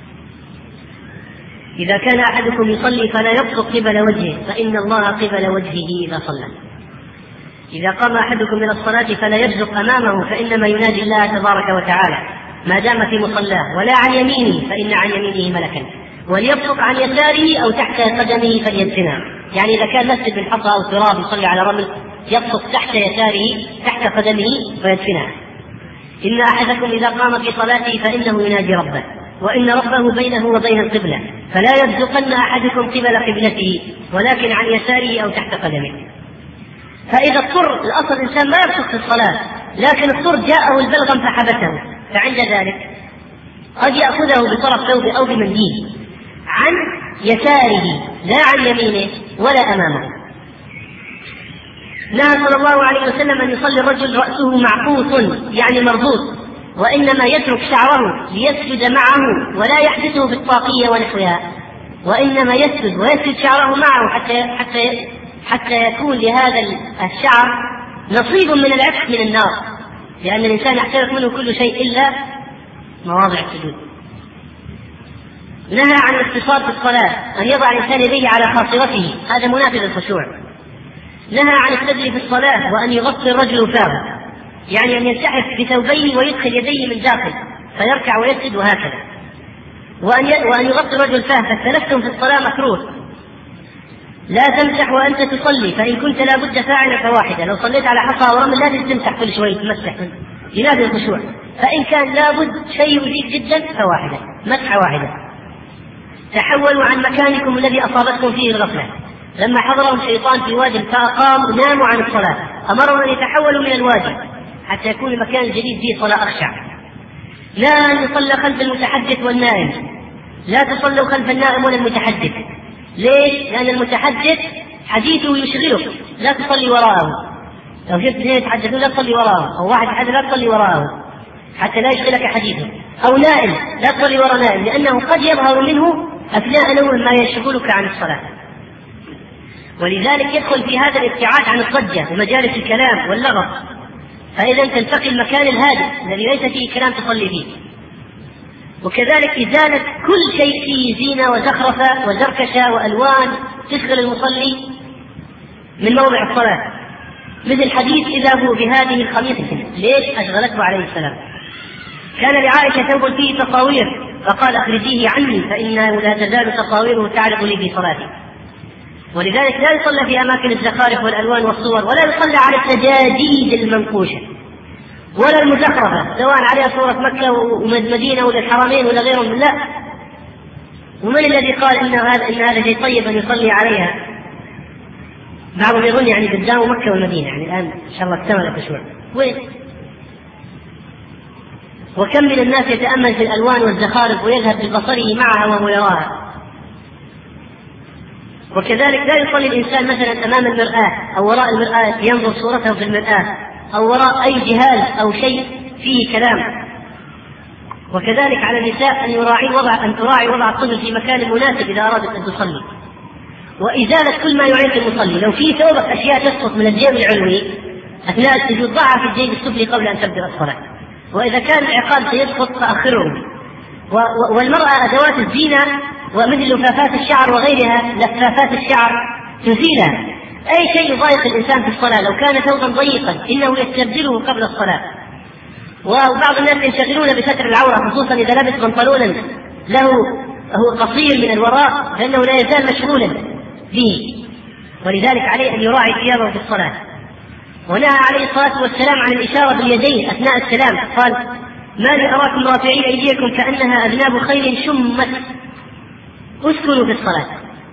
إذا كان أحدكم يصلي فلا يبصق قبل وجهه فإن الله قبل وجهه إذا صلى. إذا قام أحدكم من الصلاة فلا يبزق أمامه فإنما ينادي الله تبارك وتعالى ما دام في مصلاه، ولا عن يمينه فإن عن يمينه ملكا، وليبصق عن يساره أو تحت قدمه فليدفنها. يعني إذا كان مسجد بالحصى أو تراب يصلي على رمل يبصق تحت يساره تحت قدمه ويدفنها. إن أحدكم إذا قام في صلاته فإنه ينادي ربه وإن ربه بينه وبين القبلة، فلا يبزقن أحدكم قبل قبلته ولكن عن يساره أو تحت قدمه. فإذا اضطر، الأصل الإنسان ما يبصق في الصلاة، لكن اضطر جاءه البلغم فحبسه، فعند ذلك قد يأخذه بطرف ثوبه أو بمنديل عن يساره لا عن يمينه ولا أمامه. نهى صلى الله عليه وسلم أن يصلي الرجل رأسه معقوط يعني مربوط، وإنما يترك شعره ليسجد معه ولا يحدثه بالطاقية ونحوها، وإنما يسجد ويسجد شعره معه حتى حتى حتى يكون لهذا الشعر نصيب من العتق من النار، لأن الإنسان يحترق منه كل شيء إلا مواضع السجود. نهى عن الاقتصاد في الصلاة، أن يضع الإنسان يديه على خاصرته، هذا منافذ الخشوع. نهى عن السجد في الصلاة وأن يغطي الرجل فاه، يعني أن يلتحف بثوبيه ويدخل يديه من داخل فيركع ويسجد وهكذا. وأن وأن يغطي الرجل فاه، فالتلثم في الصلاة مكروه. لا تمسح وأنت تصلي، فإن كنت لا بد فاعلا فواحدة. لو صليت على حصى ورمل لا تمسح كل شوي تمسح ينادي الخشوع، فإن كان لا بد شيء يزيد جدا فواحدة، مسحة واحدة. تحولوا عن مكانكم الذي أصابتكم فيه الغفلة. لما حضرهم شيطان في واد فأقام ناموا عن الصلاة، أمرهم أن يتحولوا من الوادي حتى يكون المكان الجديد فيه صلاة أخشع. لا أن يصلى خلف المتحدث والنائم، لا تصلوا خلف النائم ولا المتحدث. ليش؟ لأن المتحدث حديثه يشغلك، لا تصلي وراءه. لو شفت اثنين يتحدثون لا تصلي وراءه، أو واحد يتحدث لا تصلي وراءه حتى لا يشغلك حديثه. أو نائم لا تصلي وراء نائم، لأنه قد يظهر منه أثناء نوم ما يشغلك عن الصلاة. ولذلك يدخل في هذا الابتعاد عن الضجة ومجالس الكلام واللغط، فإذا تنتقي المكان الهادئ الذي ليس فيه كلام تصلي فيه. وكذلك إزالة كل شيء فيه زينة وزخرفة وزركشة وألوان تشغل المصلي من موضع الصلاة، مثل حديث إذا هو بهذه الخميصة، ليش أشغلته عليه السلام؟ كان لعائشة ثوب فيه تصاوير فقال أخرجيه عني فإنه لا تزال تصاويره تعلق لي في صلاتي. ولذلك لا يصلى في أماكن الزخارف والألوان والصور، ولا يصلى على السجاجيد المنقوشة ولا المزخرفة سواء عليها صورة مكة ومدينة ولا الحرمين ولا غيرهم. لا. ومن الذي قال إن هذا إن هذا شيء طيب أن يصلي عليها؟ بعضهم يظن يعني قدام مكة والمدينة، يعني الآن إن شاء الله اكتمل الخشوع. وين؟ وكم من الناس يتأمل في الألوان والزخارف ويذهب ببصره معها وهو يراها. وكذلك لا يصلي الإنسان مثلا أمام المرآة أو وراء المرآة ينظر صورته في المرآة، أو وراء أي جهاز أو شيء فيه كلام. وكذلك على النساء أن يراعي وضع أن تراعي وضع الطفل في مكان مناسب إذا أرادت أن تصلي، وإزالة كل ما يعيق المصلي. لو في ثوبك أشياء تسقط من الجيب العلوي أثناء السجود ضعها في الجيب السفلي قبل أن تبدأ الصلاة، وإذا كان العقاب سيسقط فأخره. والمرأة أدوات الزينة ومثل لفافات الشعر وغيرها، لفافات الشعر تزيلها. أي شيء يضايق الإنسان في الصلاة لو كان ثوبا ضيقا إنه يستبدله قبل الصلاة. وبعض الناس ينشغلون بستر العورة خصوصا إذا لبس بنطلونا له هو قصير من الوراء فإنه لا يزال مشغولا به، ولذلك عليه أن يراعي ثيابه في الصلاة. ونهى عليه الصلاة والسلام عن الإشارة باليدين أثناء السلام، قال: ما لي أراكم رافعين أيديكم كأنها أذناب خيل شمت. اسكنوا في الصلاة.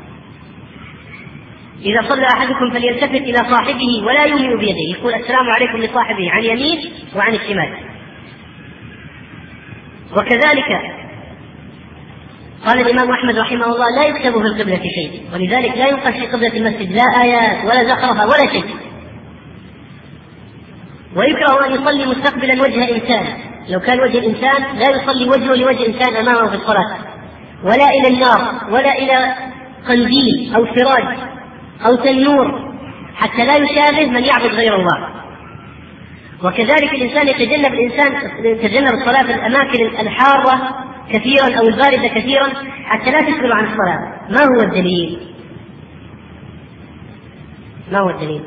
إذا صلى أحدكم فليلتفت إلى صاحبه ولا يملئ بيديه، يقول السلام عليكم لصاحبه عن يمين وعن الشمال. وكذلك قال الإمام أحمد رحمه الله: لا يكتب في القبلة شيء، ولذلك لا ينقش في قبلة المسجد لا آيات ولا زخرفة ولا شيء. ويكره أن يصلي مستقبلا وجه إنسان، لو كان وجه الإنسان لا يصلي وجهه لوجه إنسان أمامه في الصلاة، ولا إلى النار ولا إلى قنديل أو سراج أو تنور، حتى لا يشابه من يعبد غير الله. وكذلك الإنسان يتجنب الإنسان يتجنب الصلاة في الأماكن الحارة كثيرا أو الباردة كثيرا حتى لا تشغل عن الصلاة. ما هو الدليل؟ ما هو الدليل؟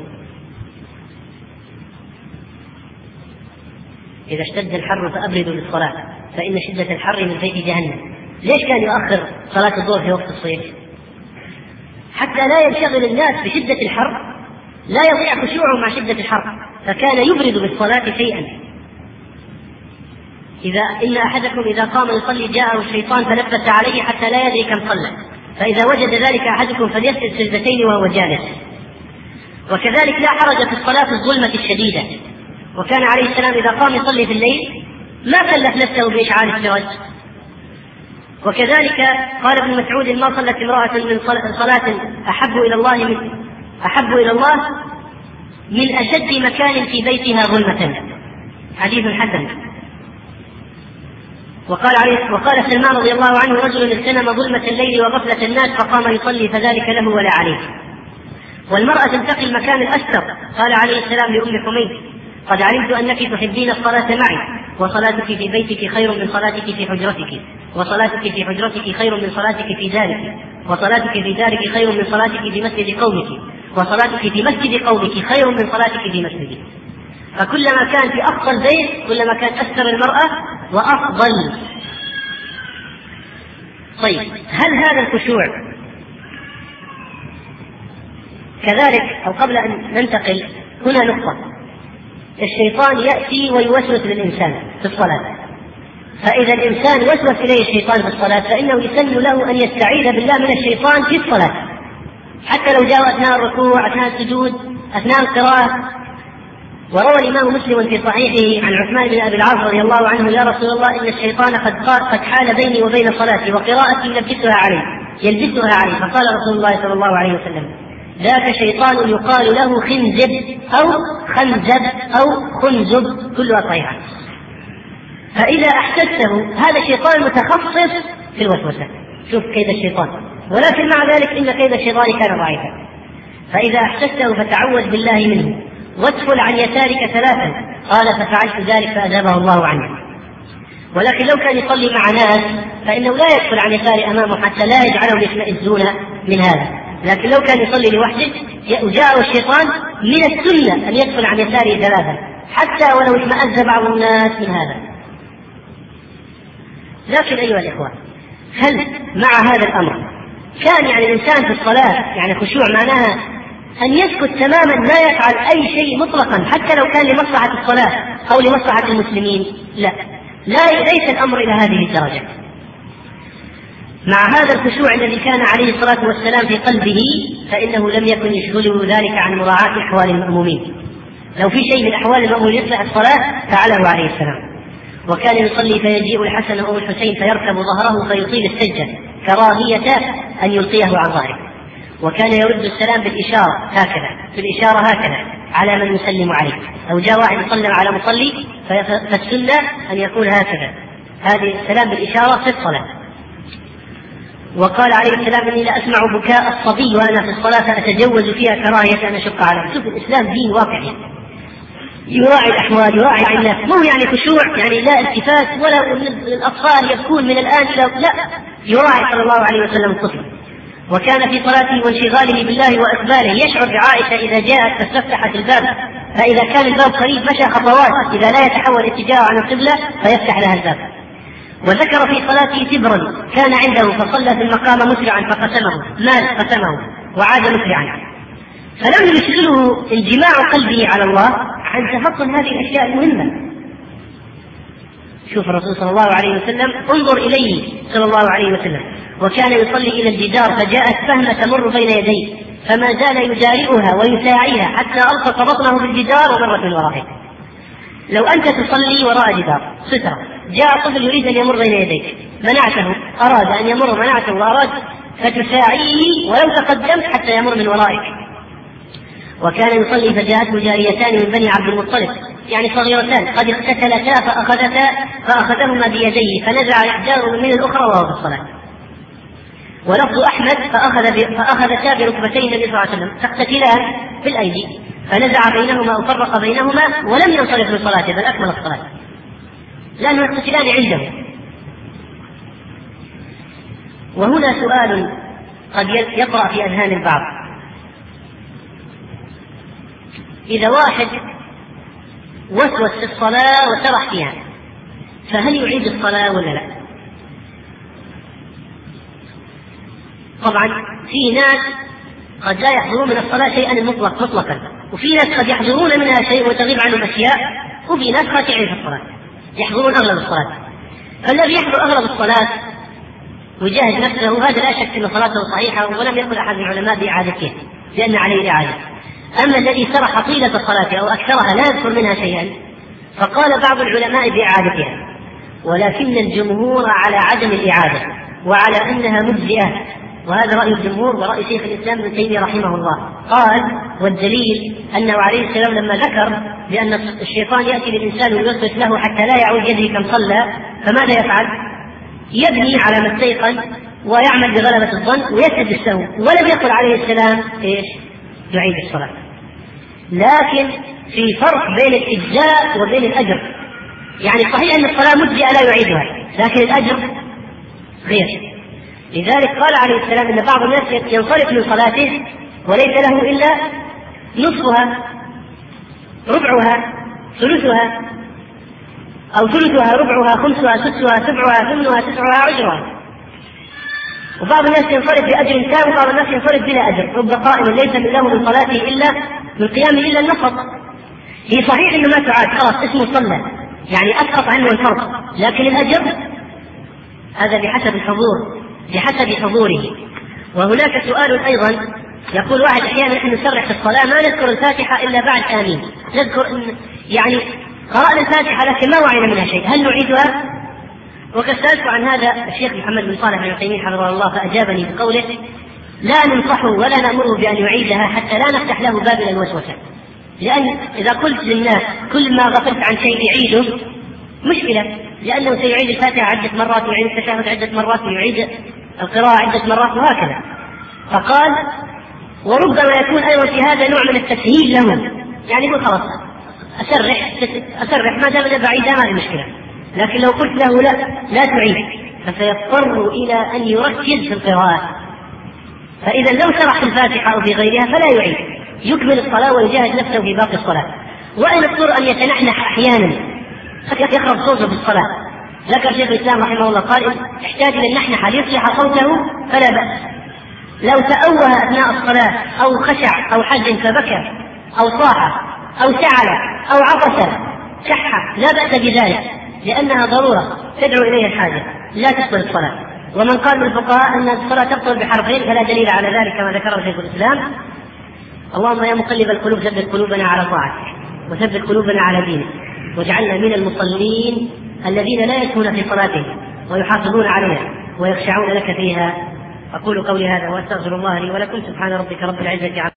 إذا اشتد الحر فأبردوا للصلاة فإن شدة الحر من فيح جهنم. ليش كان يؤخر صلاة الظهر في وقت الصيف؟ حتى لا ينشغل الناس بشدة الحر، لا يضيع خشوعهم مع شدة الحر، فكان يبرد بالصلاة شيئا. إذا إن أحدكم إذا قام يصلي جاءه الشيطان فلبس عليه حتى لا يدري كم صلى، فإذا وجد ذلك أحدكم فليسجد سجدتين وهو جالس. وكذلك لا حرج في الصلاة في الظلمة الشديدة، وكان عليه السلام إذا قام يصلي في الليل ما كلف نفسه بإشعال السراج. وكذلك قال ابن مسعود: ما صلت امرأة من صلاة أحب إلى الله من أحب إلى الله من أشد مكان في بيتها ظلمة. حديث حسن. وقال عليه وقال سلمان رضي الله عنه: رجل اغتنم ظلمة الليل وغفلة الناس فقام يصلي فذلك له ولا عليه. والمرأة تنتقي المكان الأستر. قال عليه السلام لأم حميد: قد علمت أنك تحبين الصلاة معي، وصلاتك في بيتك خير من صلاتك في حجرتك، وصلاتك في حجرتك خير من صلاتك في دارك، وصلاتك في دارك خير من صلاتك في مسجد قومك، وصلاتك في مسجد قومك خير من صلاتك في مسجدك. فكلما كان في أفضل بيت كلما كان أكثر المرأة وأفضل. طيب، هل هذا الخشوع كذلك؟ أو قبل أن ننتقل هنا نقطة: الشيطان يأتي ويوسوس للإنسان في الصلاة، فإذا الإنسان وسوس إليه الشيطان في الصلاة فإنه يسن له أن يستعيذ بالله من الشيطان في الصلاة، حتى لو جاء أثناء الركوع، أثناء السجود، أثناء القراءة. وروى الإمام مسلم في صحيحه عن عثمان بن أبي العاص رضي الله عنه: يا رسول الله، إن الشيطان قد قال قد حال بيني وبين صلاتي وقراءتي يلبسها علي يلبسها علي فقال رسول الله صلى الله عليه وسلم: ذاك شيطان يقال له خنزب أو خنزب أو خنزب، كلها صحيحة. فإذا أحسسته هذا شيطان متخصص في الوسوسة. شوف كيد الشيطان، ولكن مع ذلك إن كيد الشيطان كان ضعيفا. فإذا أحسسته فتعوذ بالله منه وادخل عن يسارك ثلاثا. قال: ففعلت ذلك فأجابه الله عنه. ولكن لو كان يصلي مع ناس فإنه لا يدخل عن يسار أمامه حتى لا يجعلهم يشمئزون من هذا. لكن لو كان يصلي لوحده وجاءه الشيطان من السنة أن يدخل عن يساره ثلاثا حتى ولو اشمأز بعض الناس من هذا. لكن أيها الإخوة، هل مع هذا الأمر كان يعني الإنسان في الصلاة يعني خشوع معناها أن يسكت تماما، ما يفعل أي شيء مطلقا حتى لو كان لمصلحة الصلاة أو لمصلحة المسلمين، لا لا ليس الأمر إلى هذه الدرجة. مع هذا الخشوع الذي كان عليه الصلاة والسلام في قلبه فإنه لم يكن يشغله ذلك عن مراعاة أحوال المأمومين. لو في شيء من أحوال المأمومين يصلح الصلاة فعله عليه السلام. وكان يصلي فيجيء الحسن أو الحسين فيركب ظهره فيطيل السجدة كراهية أن يلقيه عن ظهره. وكان يرد السلام بالإشارة هكذا، بالإشارة هكذا على من يسلم عليه. لو جاء واحد يسلم على مصلي فالسنة أن يقول هكذا، هذه السلام بالإشارة في الصلاة. وقال عليه السلام إني لأسمع بكاء الصبي وأنا في الصلاة فأتجوز فيها كراهية أن أشق عليه. شوف الإسلام دين واقعي يراعي الأحوال يراعي الناس، مو يعني خشوع يعني لا التفات ولا الأطفال يبكون من الآن إلى لا، يراعي صلى الله عليه وسلم الطفل. وكان في صلاته وانشغاله بالله وإقباله يشعر بعائشة إذا جاءت فاستفتحت الباب، فإذا كان الباب قريب مشى خطوات إذا لا يتحول اتجاهه عن القبلة فيفتح لها الباب. وذكر في صلاته تبرا كان عنده فصلى في المقام مسرعا فقسمه مال قسمه وعاد مسرعا. فلم يشغله انجماع قلبه على الله عن تفطن هذه الأشياء المهمة. شوف الرسول صلى الله عليه وسلم انظر إليه صلى الله عليه وسلم، وكان يصلي إلى الجدار فجاءت فهمة تمر بين يديه فما زال يجارئها ويساعيها حتى ألصق بطنه بالجدار ومرت من ورائه. لو أنت تصلي وراء جدار سترة، جاء طفل يريد أن يمر بين يديك منعته، أراد أن يمر منعته وأراد فتساعيه ولو تقدمت حتى يمر من ورائك. وكان يصلي فجاءته جاريتان من بني عبد المطلب يعني صغيرتان قد اقتتلتا فأخذتا فأخذهما بيديه فنزع إحداهما من الأخرى وهو في الصلاة. ولفظ أحمد فأخذ فأخذتا بركبتي النبي صلى الله عليه وسلم تقتتلان بالأيدي فنزع بينهما وفرق بينهما ولم ينصرف من صلاته بل أكمل الصلاة لأنه يقتتلان عنده. وهنا سؤال قد يقرأ في أذهان البعض: إذا واحد وسوس في الصلاة وسرح فيها فهل يعيد الصلاة ولا لا؟ طبعا في ناس قد لا يحضرون من الصلاة شيئا مطلق مطلقا، وفي ناس قد يحضرون منها شيء وتغيب عنهم أشياء، وفي ناس خاشعين في الصلاة يحضرون أغلب الصلاة. فالذي يحضر أغلب الصلاة ويجاهد نفسه هذا لا شك أن صلاته صحيحة ولم يقل أحد من العلماء بإعادتها لأن عليه إعادة. أما الذي سرح طيلة الصلاة أو أكثرها لا يذكر منها شيئا فقال بعض العلماء بإعادتها، ولكن الجمهور على عدم الإعادة وعلى أنها مجزئة، وهذا رأي الجمهور ورأي شيخ الإسلام ابن تيمية رحمه الله. قال: والدليل أنه عليه السلام لما ذكر بأن الشيطان يأتي للإنسان ويوسوس له حتى لا يعود يدري كم صلى فماذا يفعل؟ يبني على ما استيقن ويعمل بغلبة الظن ويسد السهو، ولم يقل عليه السلام إيش؟ يعيد الصلاة. لكن في فرق بين الإجزاء وبين الأجر، يعني صحيح أن الصلاة مجزئة لا يعيدها لكن الأجر غير. لذلك قال عليه السلام أن بعض الناس ينصرف من صلاته وليس له إلا نصفها ربعها ثلثها أو ثلثها ربعها خمسها سدسها سبعها ثمنها تسعها عشرها. وبعض الناس ينصرف بأجر تام وبعض الناس ينصرف بلا أجر، رب قائم ليس له من صلاته إلا من قيامه إلا النفط. هي صحيح إنه ما تعاد خلاص اسمه صلى يعني أسقط عنه الفرض، لكن الأجر هذا بحسب الحضور بحسب حضوره. وهناك سؤال أيضا يقول واحد أحيانا نحن نسرح في الصلاة ما نذكر الفاتحة إلا بعد آمين، نذكر إن يعني قرأنا الفاتحة لكن ما وعينا منها شيء، هل نعيدها؟ وقد سألت عن هذا الشيخ محمد بن صالح بن عثيمين حفظه الله فأجابني بقوله: لا ننصحه ولا نأمره بأن يعيدها حتى لا نفتح له باب الوسوسة، لأن إذا قلت للناس كل ما غفلت عن شيء يعيده مشكلة، لأنه سيعيد الفاتحة عدة مرات ويعيد التشهد عدة مرات ويعيد القراءة عدة مرات وهكذا. فقال: وربما يكون أيضا في هذا نوع من التسهيل له، يعني يقول خلاص أسرح أسرح ما دام بعيدة ما هي مشكلة، لكن لو قلت له لا لا تعيد فسيضطر إلى أن يركز في القراءة. فإذا لو سرح في الفاتحة أو في غيرها فلا يعيد، يكمل الصلاة ويجاهد نفسه في باقي الصلاة. وإن اضطر أن يتنحنح أحيانا يخرج صوته في الصلاة، ذكر شيخ الإسلام رحمه الله قال: احتاج إلى النحنحة ليصلح صوته فلا بأس، لو تأوه أثناء الصلاة أو خشع أو حزن فبكى أو صاح أو سعل أو عطس شح لا بأس بذلك، لأنها ضرورة تدعو إليها الحاجة، لا تبطل الصلاة. ومن قال من الفقهاء أن الصلاة تبطل بحرفين فلا دليل على ذلك كما ذكره شيخ الإسلام. اللهم يا مقلب القلوب ثبت قلوبنا على طاعتك وثبت قلوبنا على دينك واجعلنا من المصلين الذين لا يسهون في صلاتهم ويحافظون عليها ويخشعون لك فيها. أقول قولي هذا وأستغفر الله لي ولكم. سبحان ربك رب العزة عما